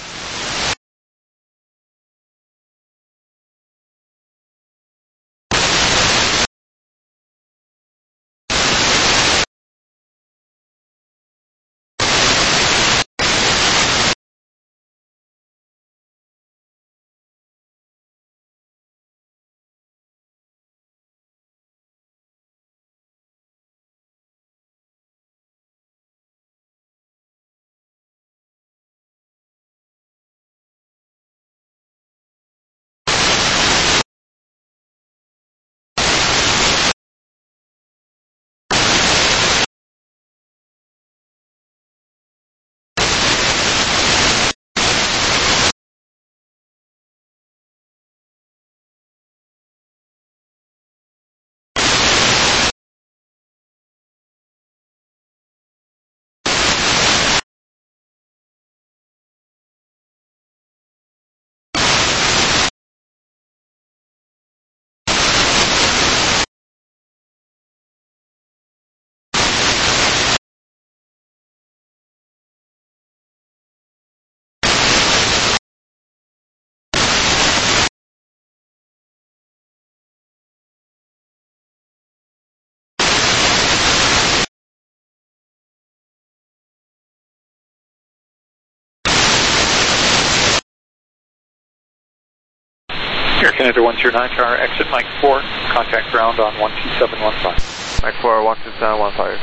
Air Canada 109 tower, exit Mike 4, contact ground on 12715. Mike 4, 12715,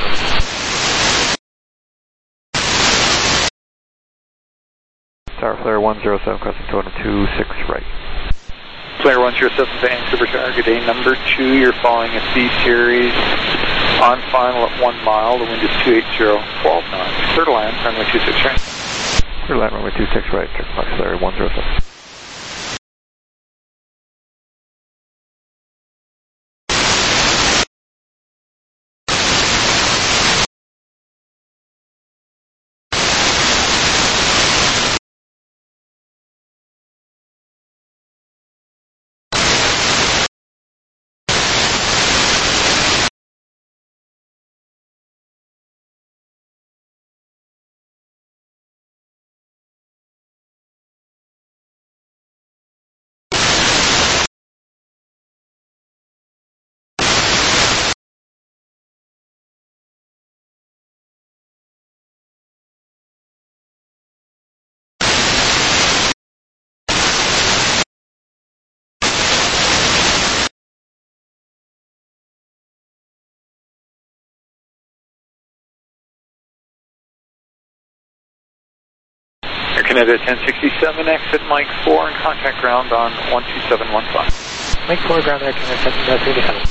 127. Tower flare 107, crossing 226 right. Flare 107, Vancouver Tower, good day. Number 2, you're following a C-Series on final at 1 mile. The wind is 280, 12 knots. Clear to land, runway 26 right. Clear to land, runway 26 right, check Mike flare 107. Canada 1067, exit Mike 4 and contact ground on 12715. Mike 4, ground Air Canada 1067.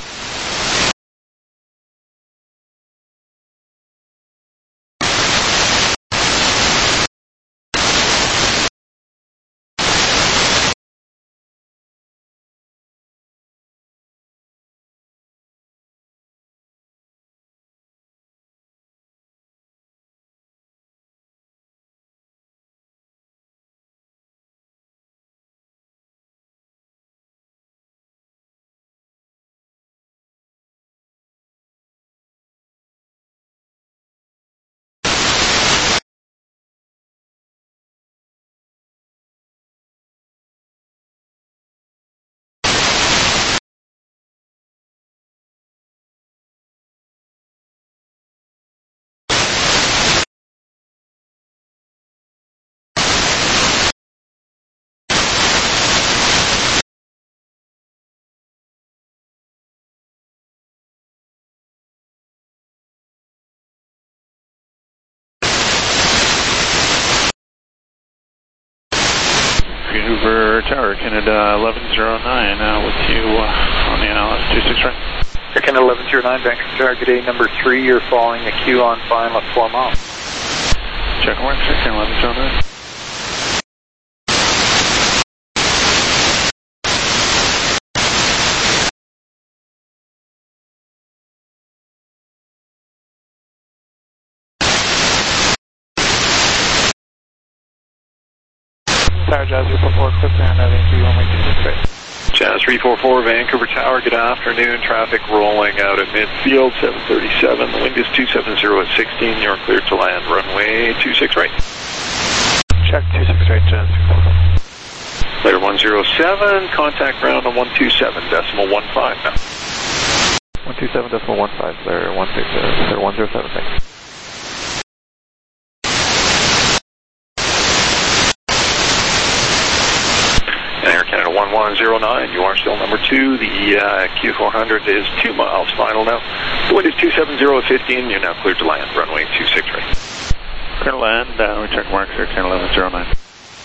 Vancouver Tower, Canada 1109, with you on the ILS 26 right. Air Canada 1109, Vancouver Tower, good day, number 3, you're following the queue on final at 4 miles. Check mark, Air Canada 1109. Tower Jazz 344, clip and Vancouver 126 right. Jazz 344, Vancouver Tower, good afternoon. Traffic rolling out at midfield, 737. The wind is 270 at 16. You're cleared to land, runway 26 right. Check 26 right, Jazz 344. Clear 107, contact ground on 127.15 now. 127.15, clear 107, thanks. Air Canada 1109, you are still number 2. The Q400 is 2 miles final now. The wind is 270 at 15. You're now cleared to land, runway 26 right. Clear to land, we check marks, Air Canada 1109.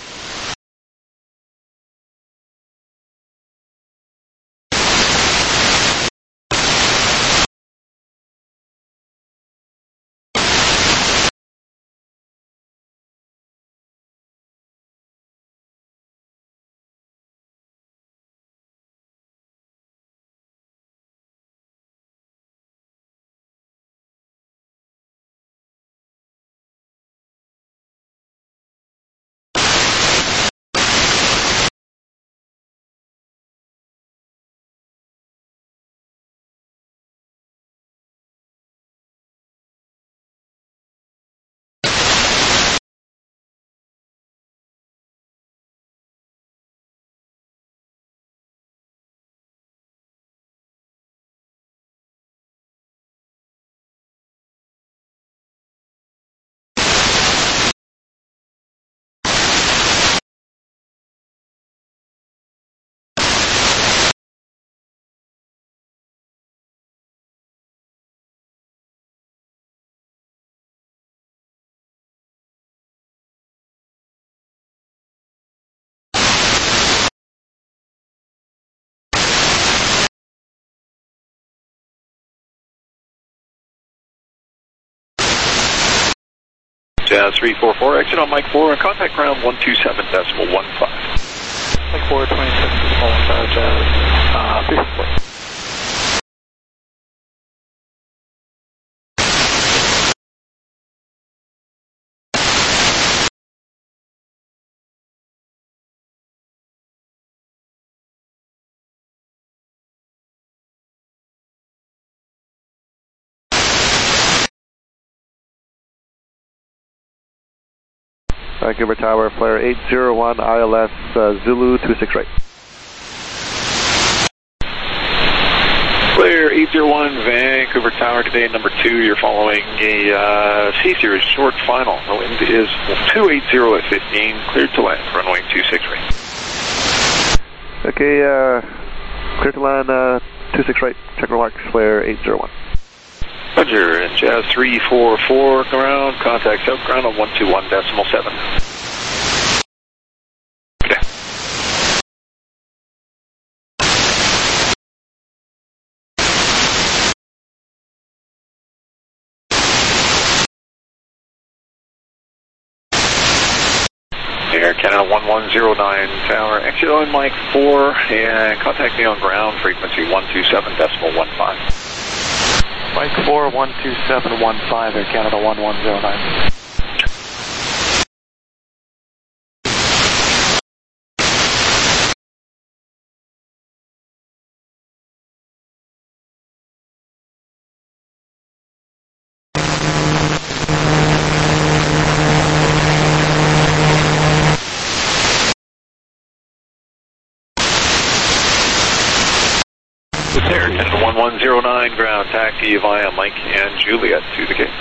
Jazz 344, exit on Mike 4 and contact ground 127.15. Mike 4, 26.15, Jazz 344. Vancouver Tower, flare 801, ILS Zulu 26 right. Clear 801, Vancouver Tower, today number 2. You're following a C-Series short final. The wind is 280 at 15, cleared to land, runway 26 right. Okay, clear to land 26 right, check remarks, flare 801. Roger, Jazz 344 ground, contact south ground on 121.7. Air Canada 1109 Tower, exit on Mike 4, and contact me on ground, frequency 127.15. Mike 4, 127.15, Air Canada 1109. Air Canada 1109 ground, taxi via Mike and Juliet to the gate.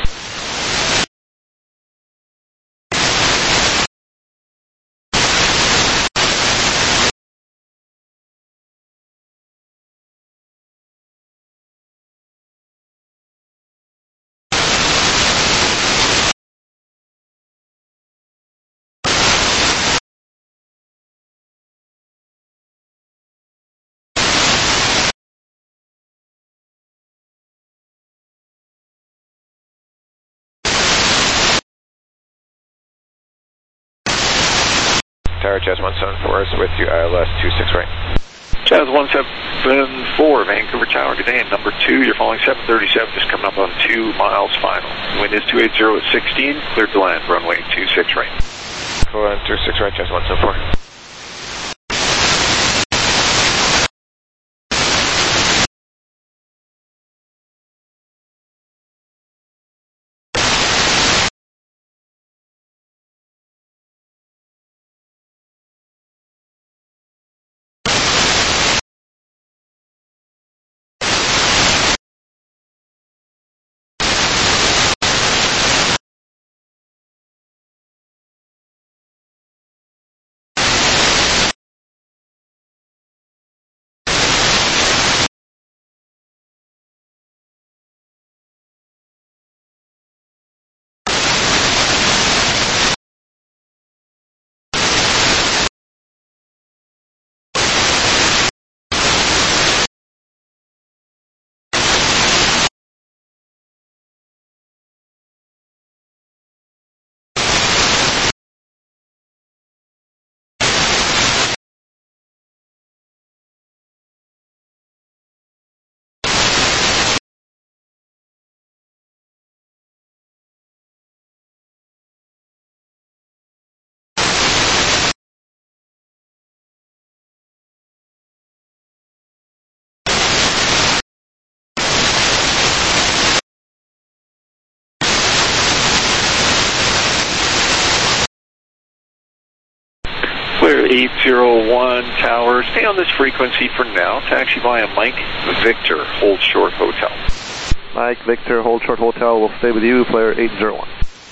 Tower Jazz 174 is with you, ILS 26 right. Jazz 174, Vancouver Tower, good day, number 2, you're following 737, just coming up on 2 miles final. Wind is 280 at 16, cleared to land, runway 26 right. Go on 26 right, Jazz 174. Clear 801 Tower, stay on this frequency for now, taxi via Mike Victor, Hold Short Hotel. Mike Victor, Hold Short Hotel, will stay with you, player 801.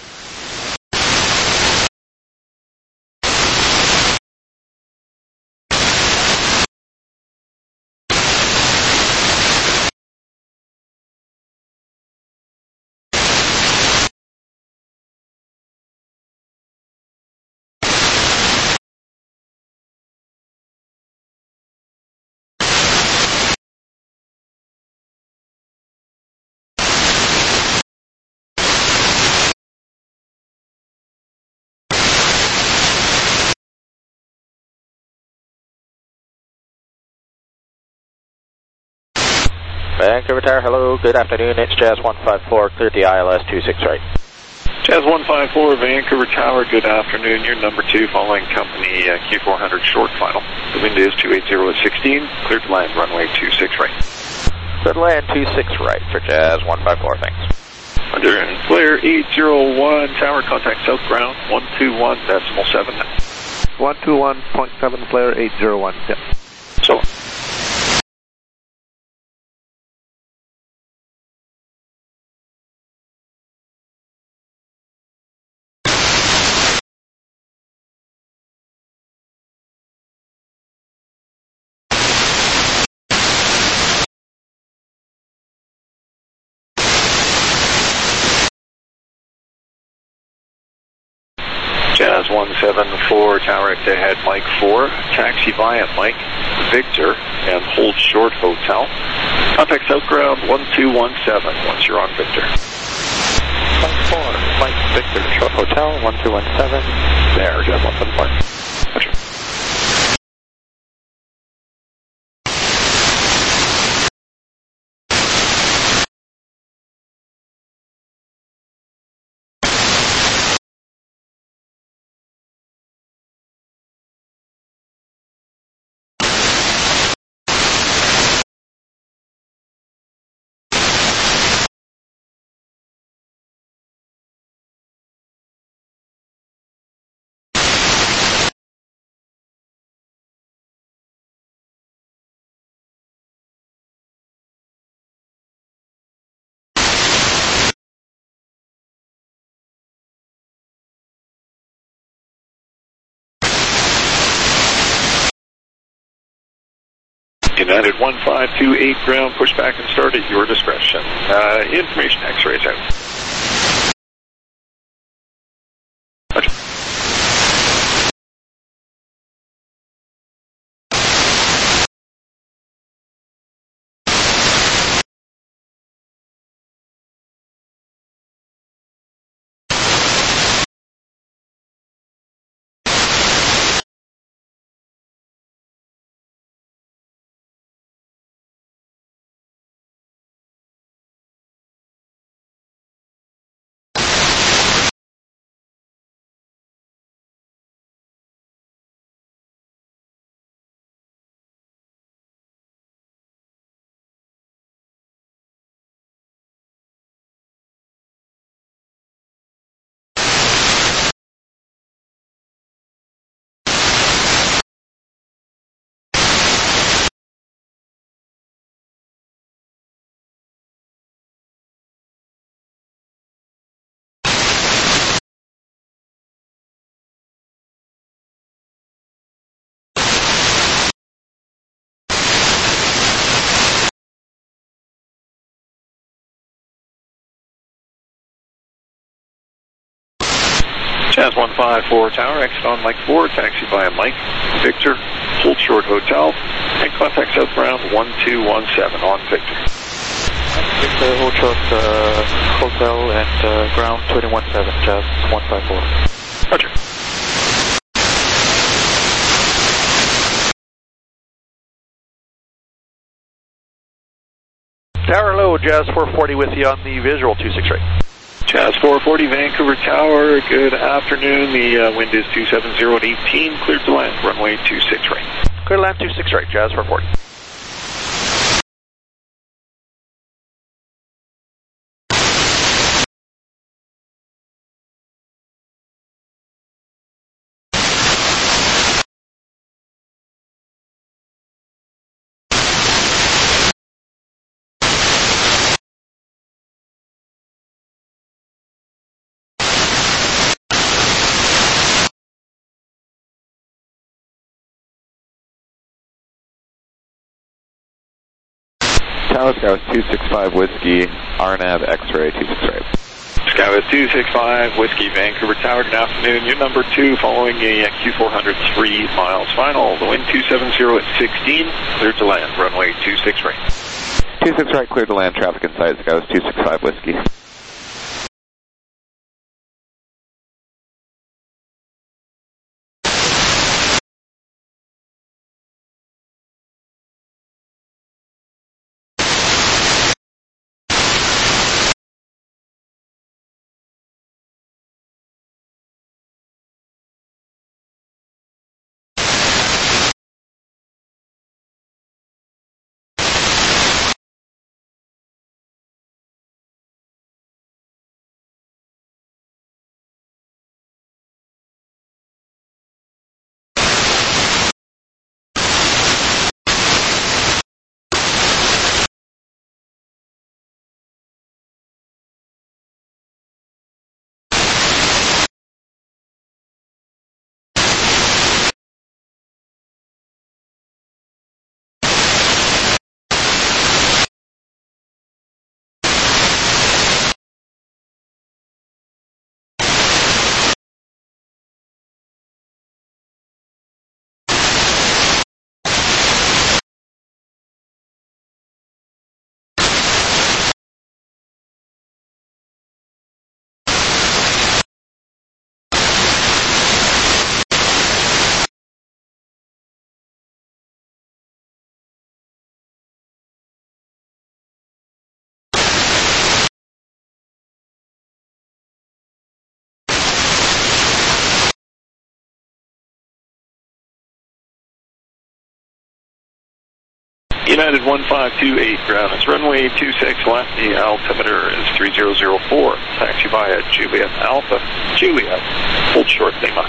Vancouver Tower, hello, good afternoon, it's Jazz 154, cleared the ILS 26 right. Jazz 154, Vancouver Tower, good afternoon, you're number 2, following company Q400 short final. The wind is 280 at 16, cleared to land, runway 26 right. Cleared to land 26 right for Jazz 154, thanks. Under Clear 801, Tower, contact south ground, 121.7. 121.7, player 801, yep. So Jazz 174, Tower X ahead, Mike 4, taxi via Mike Victor and Hold Short Hotel. Contact south ground 1217 once you're on Victor. Mike 4. Mike Victor, Short Hotel, 1217. There, Jazz 175. Roger. United 1528 ground, push back and start at your discretion. Information X-rays out. Roger. Jazz 154 Tower, exit on Mike 4, taxi via Mike Victor, hold Short Hotel, and contact southbound 1217 on Victor. Victor, hold Short Hotel and ground 217, Jazz 154. Roger. Tower low, Jazz 440 with you on the visual 263. Jazz 440, Vancouver Tower, good afternoon. The wind is 270 at 18, cleared to land, runway 26 right. Clear to land 26 right, Jazz 440. Tower Scout 265 Whiskey, RNAV X-ray 26 right. Scout 265 Whiskey, Vancouver Tower, good afternoon. You're number 2 following a Q400 3 miles final. The wind 270 at 16, cleared to land, runway 26 right. 26 right, cleared to land, traffic inside, Scout 265 Whiskey. United 1528 ground. It's runway 26 left. The altimeter is 3004. Taxi via Juliet Alpha. Juliet. Hold short, Lima.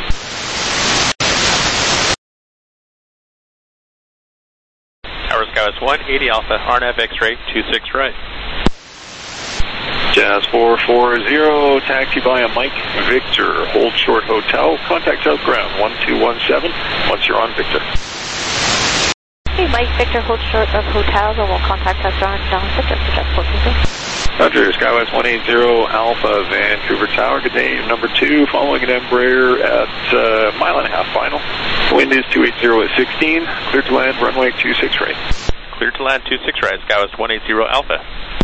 Tower Skywest 180 Alpha. RNAV X-ray 26 right. Jazz 440, taxi via Mike Victor, hold short hotel, contact south ground 1217 once you're on Victor. Hey Mike Victor, hold short of hotels and we'll contact us on Victor for Jazz 440. Roger, Skywest 180 Alpha, Vancouver Tower, good day, number 2, following an Embraer at mile and a half final. Wind is 280 at 16, clear to land, runway 26 right. Clear to land 26 right, Skywest 180 Alpha.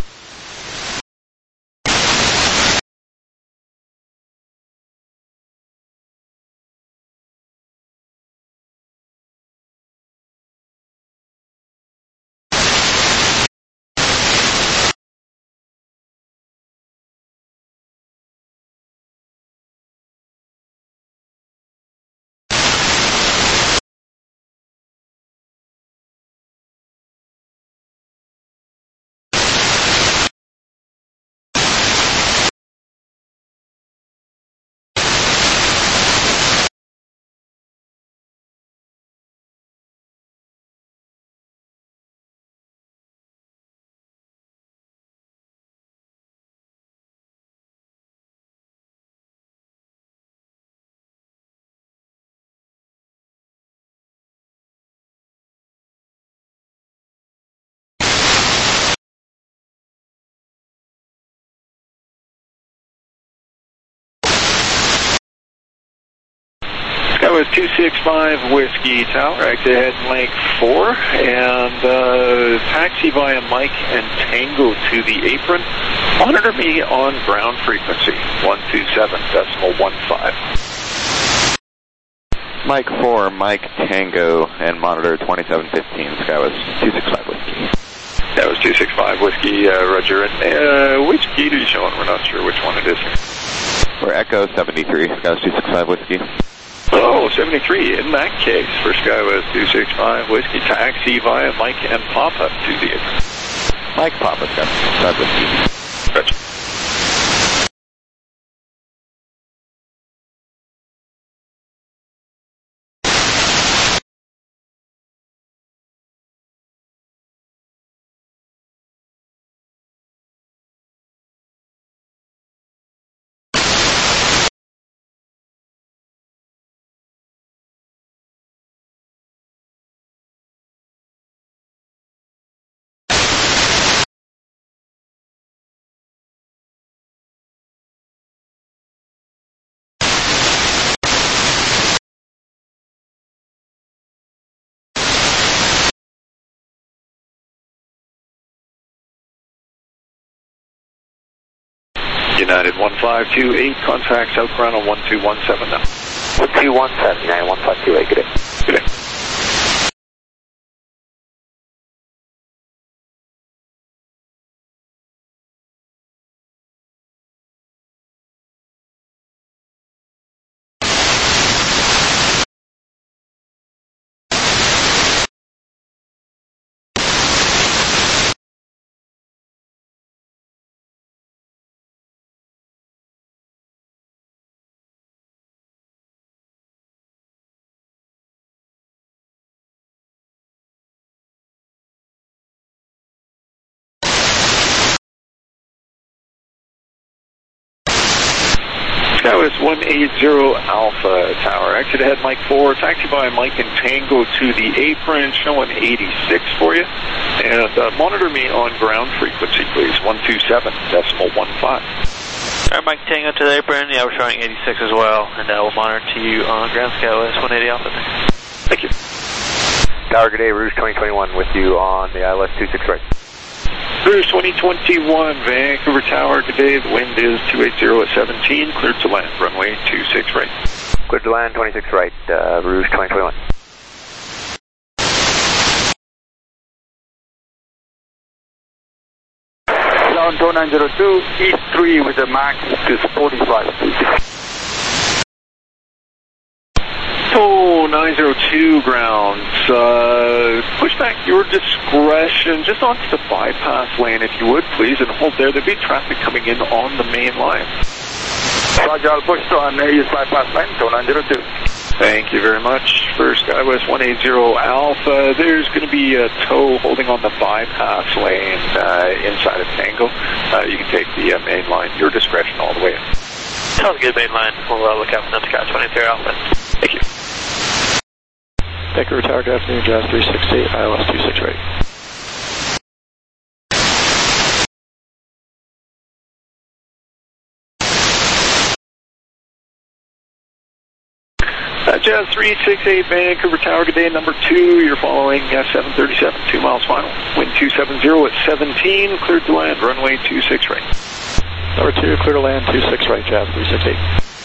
Skywest 265 Whiskey Tower, exit ahead link 4, and taxi via Mike and Tango to the apron. Monitor me on ground frequency, 127.15. Mike 4, Mike Tango, and monitor 2715, Skywest 265 Whiskey. Skywest 265 Whiskey, Roger. And which key are you showing? We're not sure which one it is. We're Echo 73, Skywest 265 Whiskey. Oh, 73. In that case, for Skywest 265 Whiskey, taxi via Mike and Papa to the apron. Mike Papa, Skywest 265 Whiskey. Gotcha. United 1528, contact south ground on 1217 now. 1217, United 1528, good day. Good day. Skywest 180 Alpha Tower, exit ahead Mike 4, taxi by Mike and Tango to the apron, showing 86 for you, and monitor me on ground frequency please, 127.15. Alright, Mike Tango to the apron, yeah, we're showing 86 as well, and we'll monitor to you on ground Skywest 180 Alpha. Thank you. Tower, good day, Rouge 2021 with you on the ILS 26 right. Rouge 2021, Vancouver Tower, good day, the wind is 280 at 17, cleared to land, runway 26 right. Cleared to land, 26 right, Rouge 2021. Down 2902, East 3 with the max to 45. 902 ground, push back your discretion just onto the bypass lane, if you would, please, and hold there. There'll be traffic coming in on the main line. Roger, I'll push on East bypass lane, 902. Thank you very much. For SkyWest 180 Alpha, there's going to be a tow holding on the bypass lane inside of Tango. You can take the main line, your discretion, all the way in. Sounds good, main line. We'll look out for them, Sky 23 Alpha. Thank you. Vancouver Tower, good afternoon, Jazz 368, ILS 26 right. Jazz 368, Vancouver Tower, good day, number 2. You're following 737, 2 miles final. Wind 270 at 17, cleared to land, runway 26 right. Number 2, clear to land, 26 right, Jazz 368.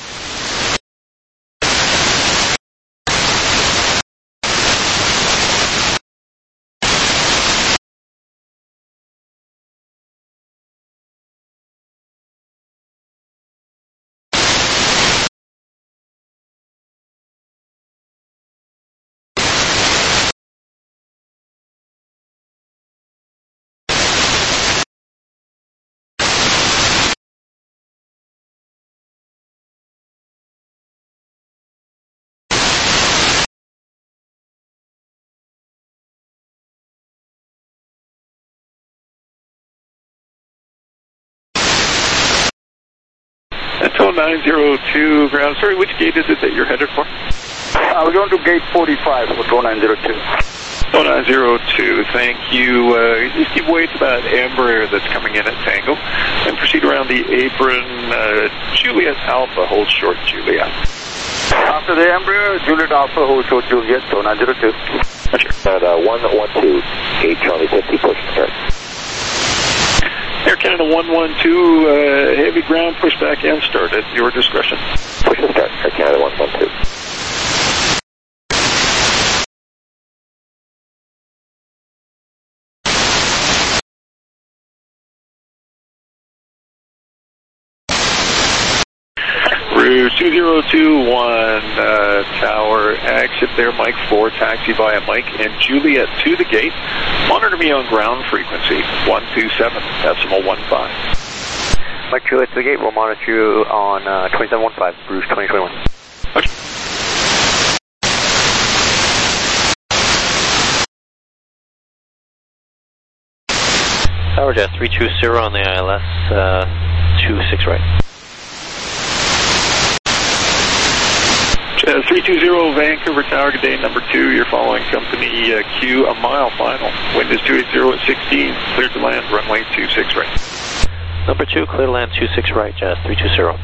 Echo 902, ground. Sorry, which gate is it that you're headed for? We're going to gate 45 for 902. 902, thank you. Just give way to that Embraer that's coming in at Tango and proceed around the apron. Juliet Alpha, hold short, Juliet. After the Embraer, Juliet Alpha, hold short, Juliet, 902. Roger. 112, gate Charlie 50, push start. Air Canada 112, heavy ground pushback and start at your discretion. Push and start, Air Canada 112. Rouge 2021, tower, exit there, Mike 4, taxi via Mike and Juliet to the gate. Monitor me on ground frequency, 127.15. Mike Juliet to the gate, we'll monitor you on 2715, Rouge 2021. Okay. Tower Jet 320 on the ILS, 26 right. 320 Vancouver Tower, good day, number 2. You're following company Q, a mile final. Wind is 280 at 16, cleared to land, runway 26 right. Number 2, clear to land 26 right, Jazz 320.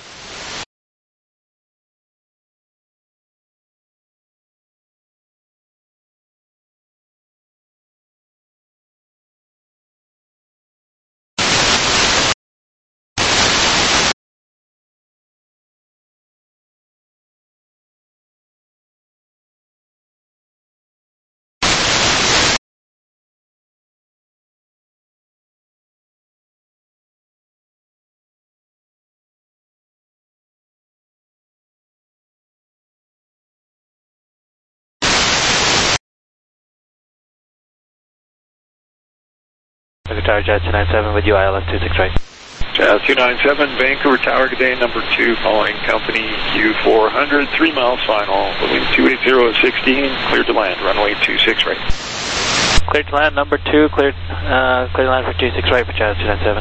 Vancouver Tower, Jazz 297 with you, ILS 26 right. Jazz 297, Vancouver Tower, good day, number 2, following company Q400, 3 miles final. Wind 280 at 16, cleared to land, runway 26 right. Cleared to land, number 2, cleared to land for 26 right for Jazz 297.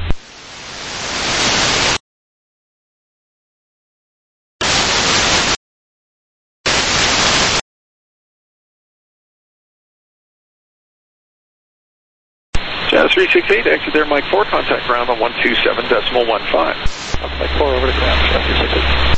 Jazz 368, exit there, Mike 4, contact ground on 127.15. Mike 4 over to ground, Jazz 368.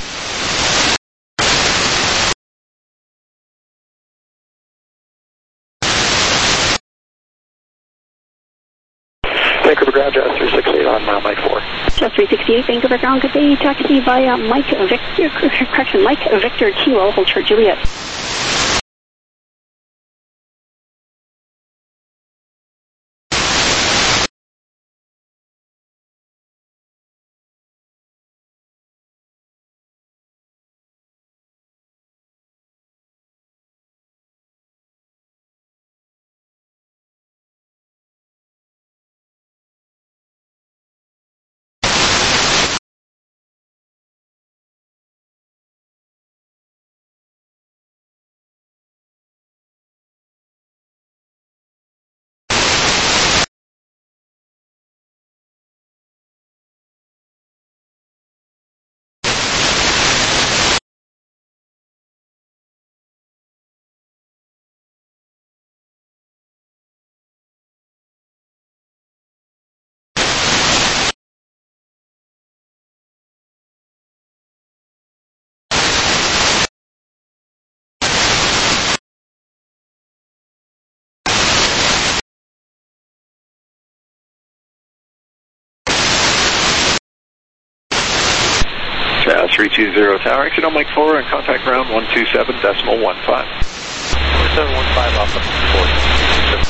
Vancouver ground, Jazz 368 on Mike 4. Jazz 368, Vancouver ground, good day, taxi via Mike Victor Kilo, hold short Juliet. 320 tower, exit on Mike 4 and contact ground 127.15. 2715 off of 4.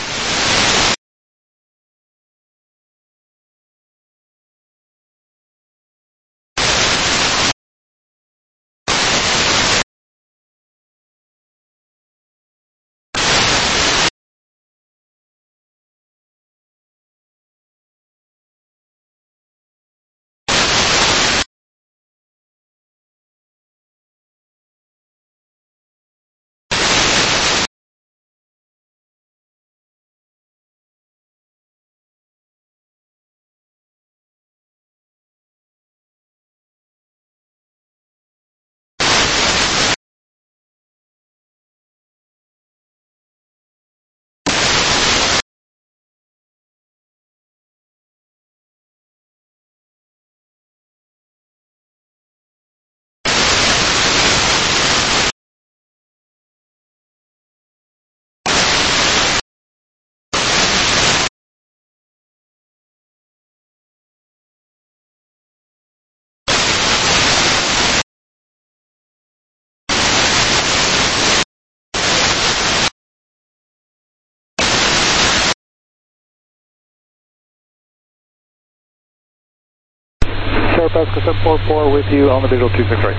Pasco 744 with you on the visual 26 right.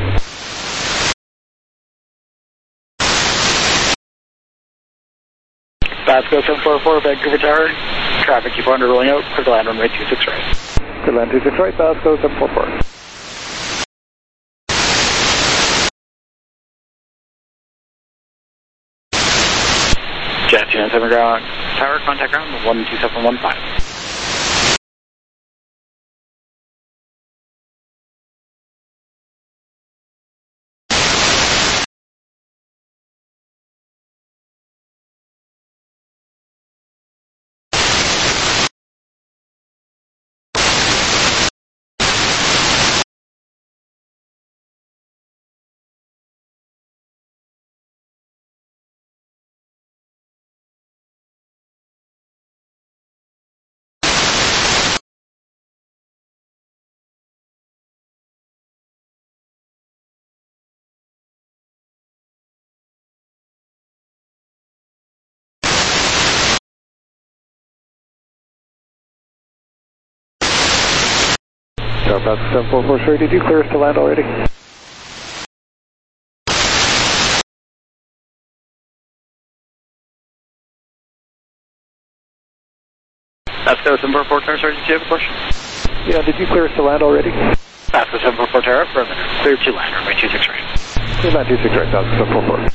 Pasco 744, Vancouver Tower. Traffic, keep on rolling out. Clear to land runway 26 right. Clear land 26 right, Pasco 744. Jet 297 ground. Tower, contact ground 12715. Pasco 744, sir, did you clear us to land already? Pasco 744 Tower, Sergeant, do you have a question? Yeah, did you clear us to land already? Pasco 744 Tower, perimeter. Clear to land, runway 26 right. Clear land 26 right, Pasco 744.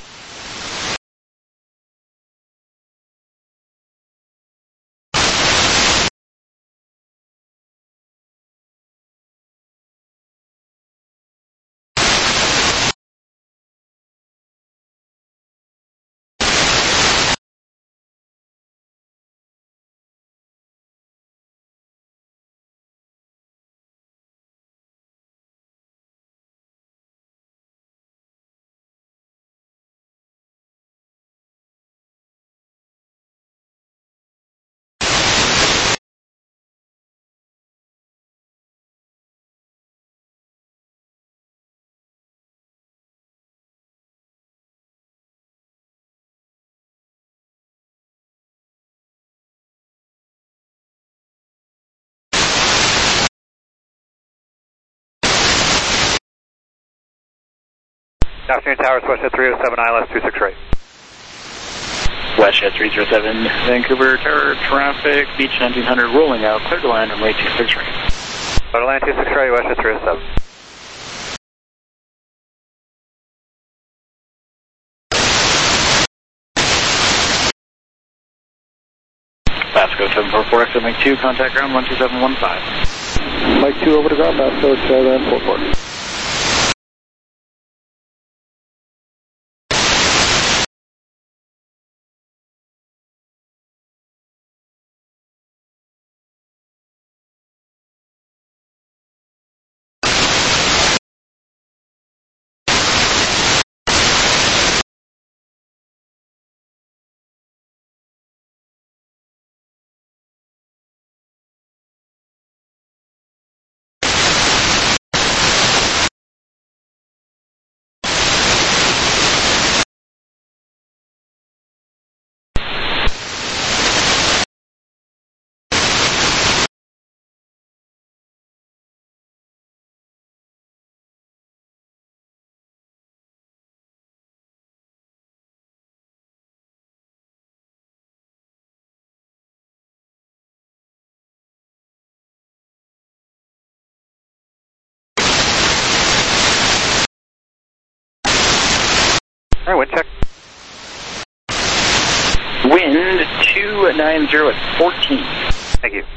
Afternoon Towers, Westjet 307, ILS 26 right. Westjet 307, Vancouver Tower, traffic, Beach 1900, rolling out, clear to land, runway 26 right. Clear to land 26 right, Westjet 307. Pasco 744, exit Mike 2, contact ground 12715. Mike 2 over to ground, Pasco 744. Alright, wind check. Wind 290 at 14. Thank you.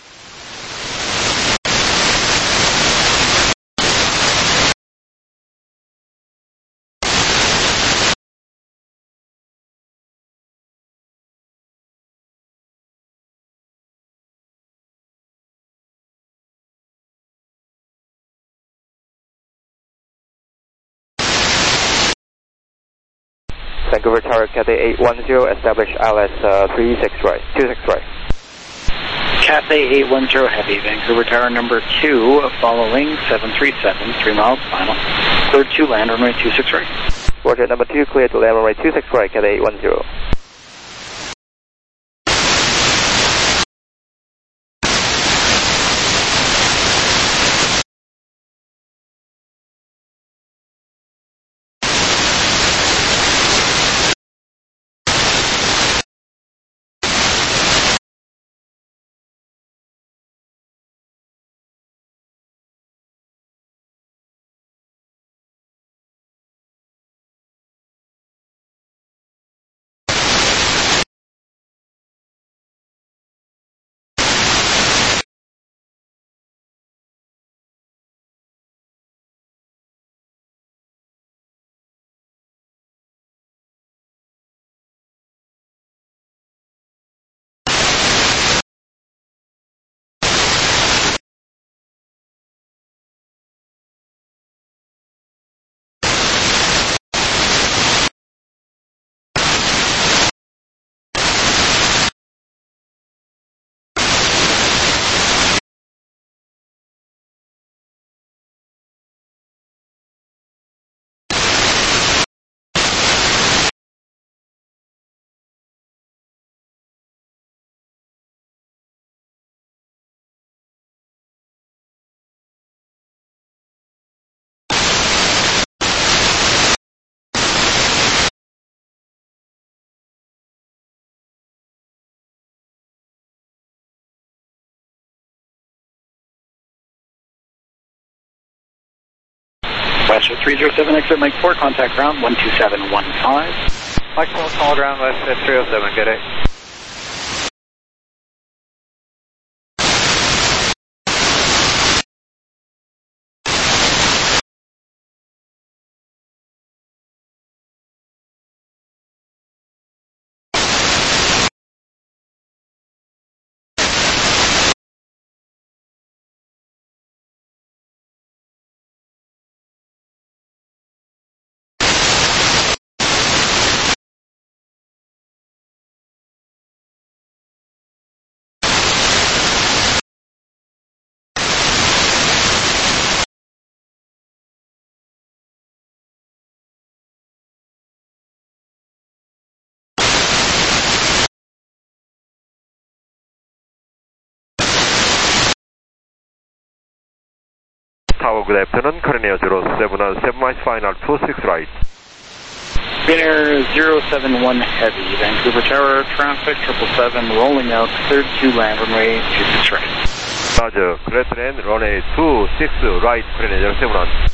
Vancouver Tower, Cathay 810, establish ILS 26 right, 26 right. Cathay 810 Heavy, Vancouver Tower number 2, following 737, 3 miles final. Cleared to land runway 26 right. Roger, number 2, cleared to land runway 26 right, Cathay 810. Westjet 307, exit Mike 4, contact ground 12715. Mike 4, call ground, Westjet 307, good day. Tower, good afternoon. Current Air 07 on 7 miles final, 26 right. Air 071 Heavy, Vancouver Tower, traffic 777, rolling out, cleared to land runway 26 right. Roger, clear to land runway 26 right, current Air 07 on.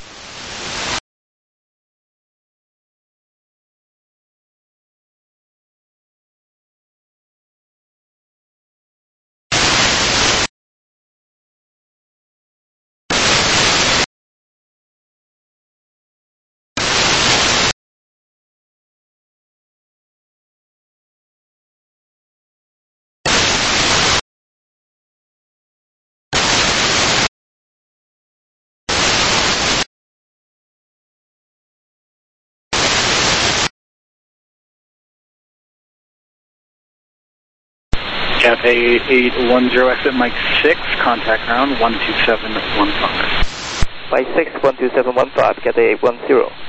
Cathay 810, exit Mike 6, contact ground 12715. Mike 6, 12715, Cathay 810.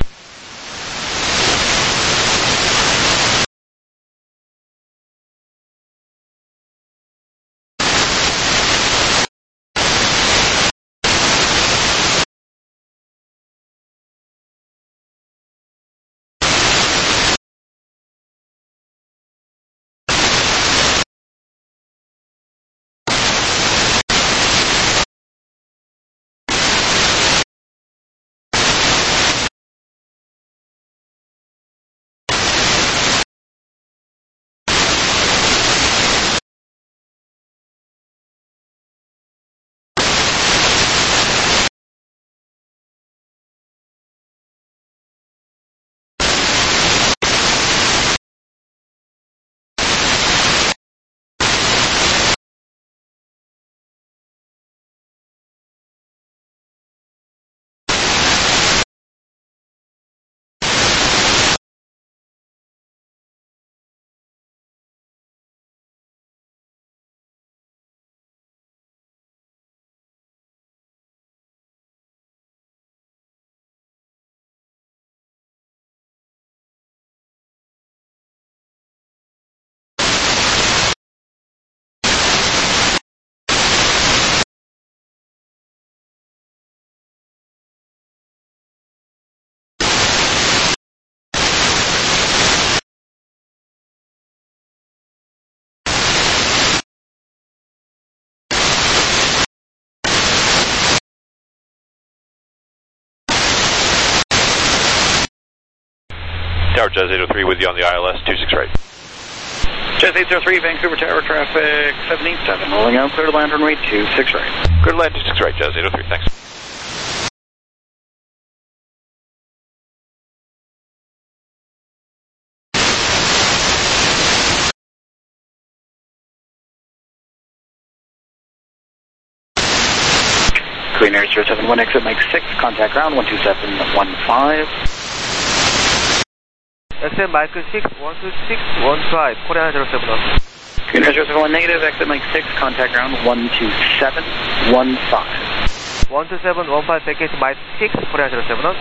Tower, Jazz 803 with you on the ILS, 26 right. Jazz 803, Vancouver Tower, traffic 787, rolling out, clear to land runway 26 right. Clear to land 26 right, Jazz 803, thanks. Queen Air 071, exit Mike 6, contact ground 12715. exit Mike 6, 12615, Korean 071. Queen Air 071, negative, exit Mike 6, contact ground 12715. 12715, package Mike 6, Korean 071.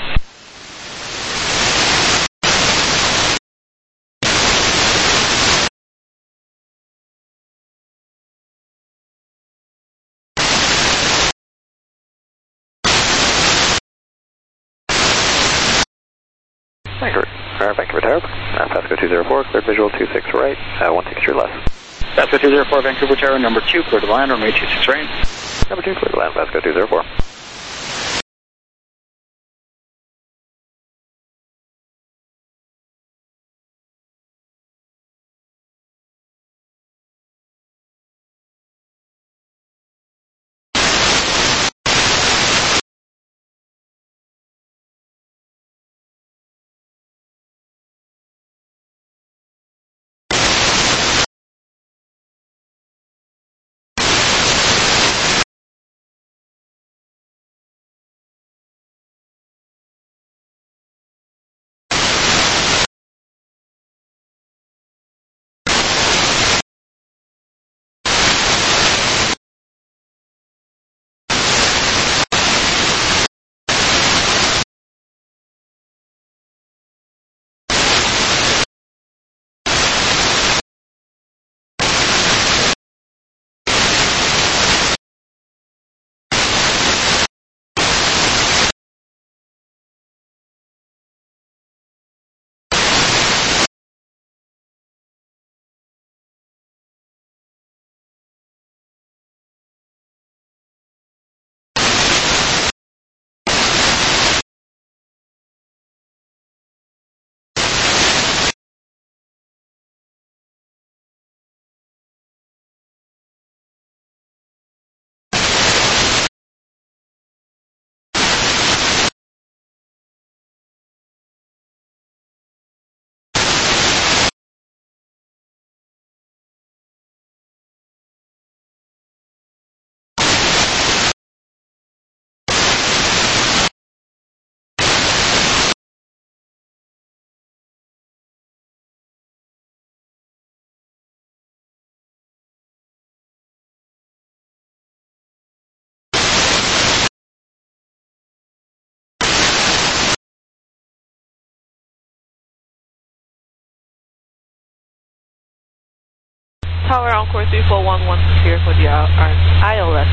Vancouver Tower, Pasco 204, clear visual 26 right, 1 temperature less. Pasco 204, Vancouver Tower, number 2, clear to land, runway 26 right. Number 2, clear to land, Pasco 204. Tower Encore 3411 here for the ILS.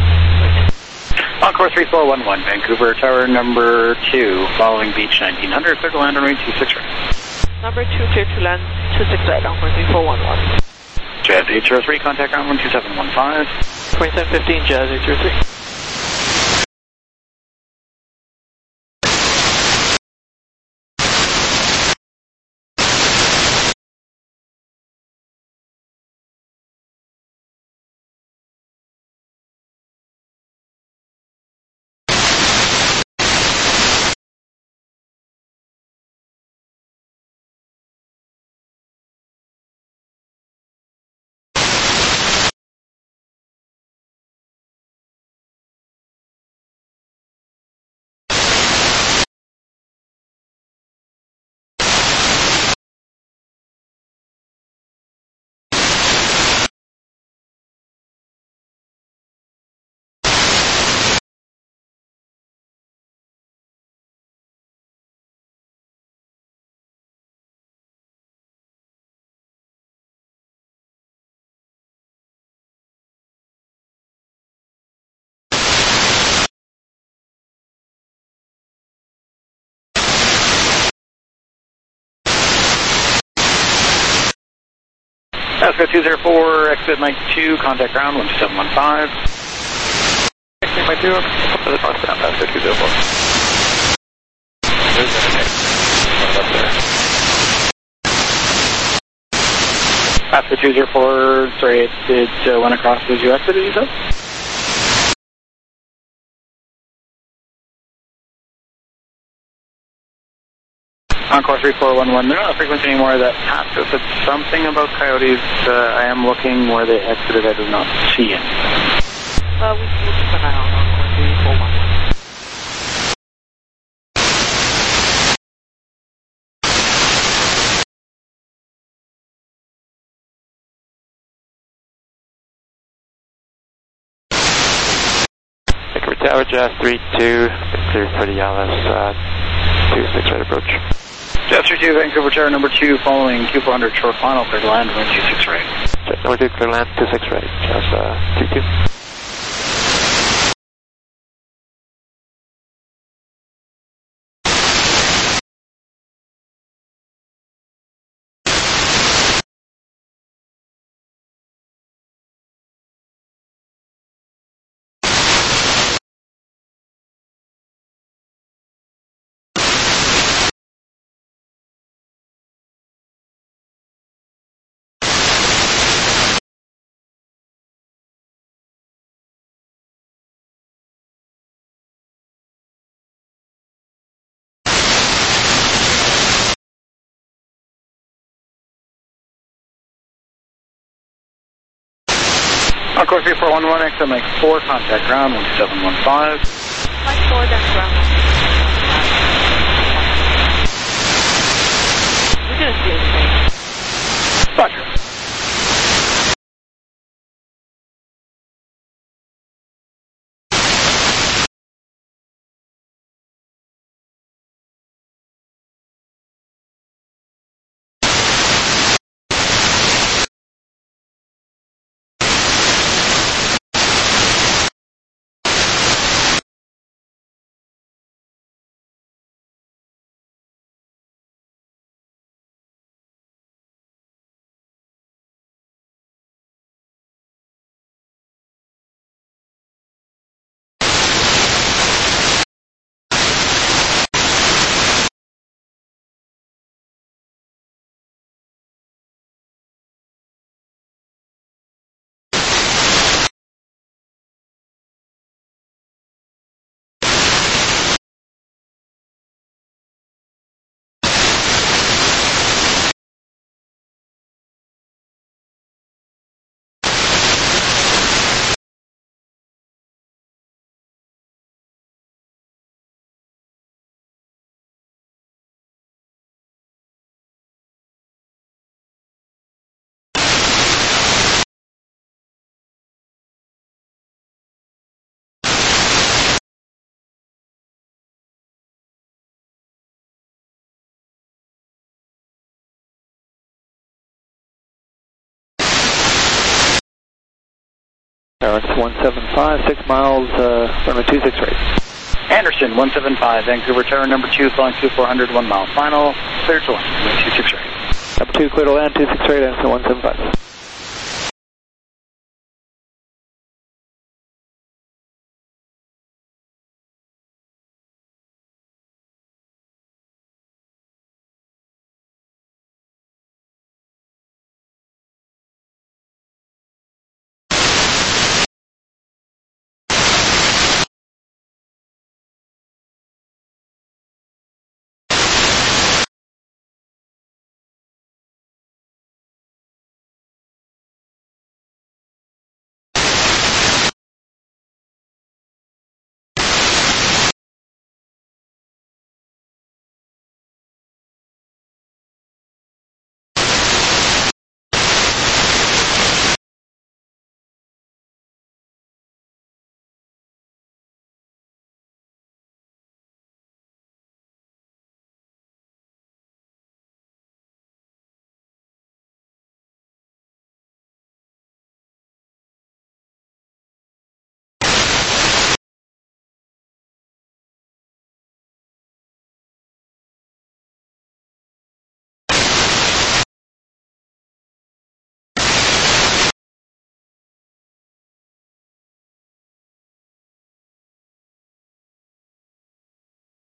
Encore 3411, Vancouver Tower number 2, following beach 1900, clear to land runway 26 right. Number 2, clear to land 26 right, Encore 3411. Jazz 803, contact ground 12715. 2715, Jazz 803. Pasco 204, exit Mike 2, contact ground 12715. Exit Mike 2, up to the north ground, Pasco 204. There's an the 204, sorry, it went across as you exited, you said? Encore 3411, they're not a frequency anymore. That pastor said something about coyotes. I am looking where they exited. I do not see any. We keep an eye on Encore 3411. Vancouver Tower, Jazz 32, clear for the Alice 26 right approach. Jazz 32, Vancouver Tower number 2, following Q400 short final, clear to land, wind 26 right. Jet number 2, clear land 26 right, Jazz 32. Encore 3411, exit Mike 4, contact ground 1715. Mike 4, that's ground. We didn't see anything. Roger. It's 175, 6 miles, runway 26 right. Anderson, 175, Vancouver Tower number 2, flying 2400, 1 mile final, clear to land, wind 26 right. Number 2, clear to land, 26 right, Anderson 175.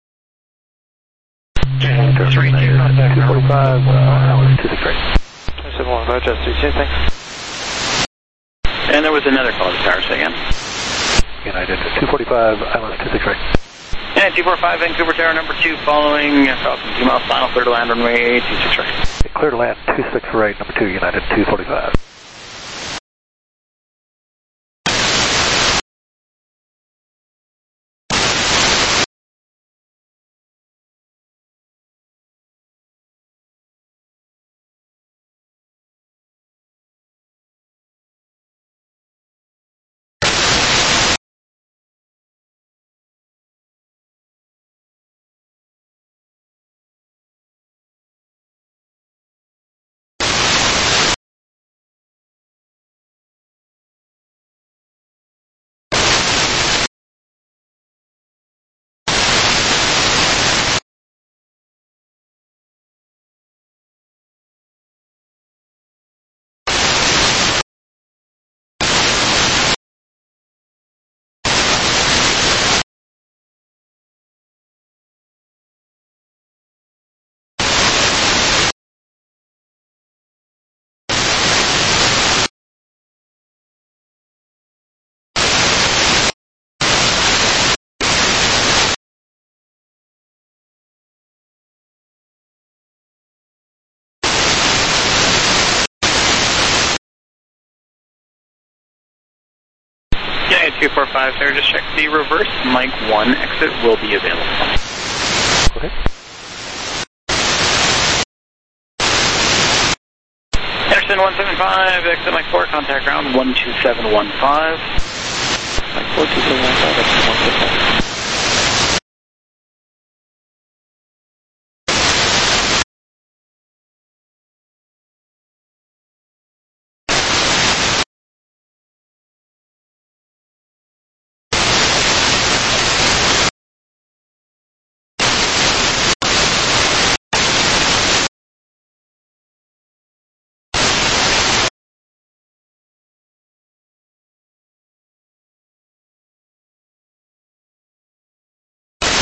Contact 245, Alice 26 right. 5715, Jets 32, thanks. And there was another call to tower, say again. United 245, ILS 26 right. And 245, Vancouver Tower number 2, following crossing 2 miles final, clear to land runway 26 right. Clear to land 26 right, number 2, United 245. United 245, sir, just check the reverse Mike 1 exit will be available. Okay. Anderson 175, exit Mike 4, contact ground 12715. Mike 4, 2715, exit 127.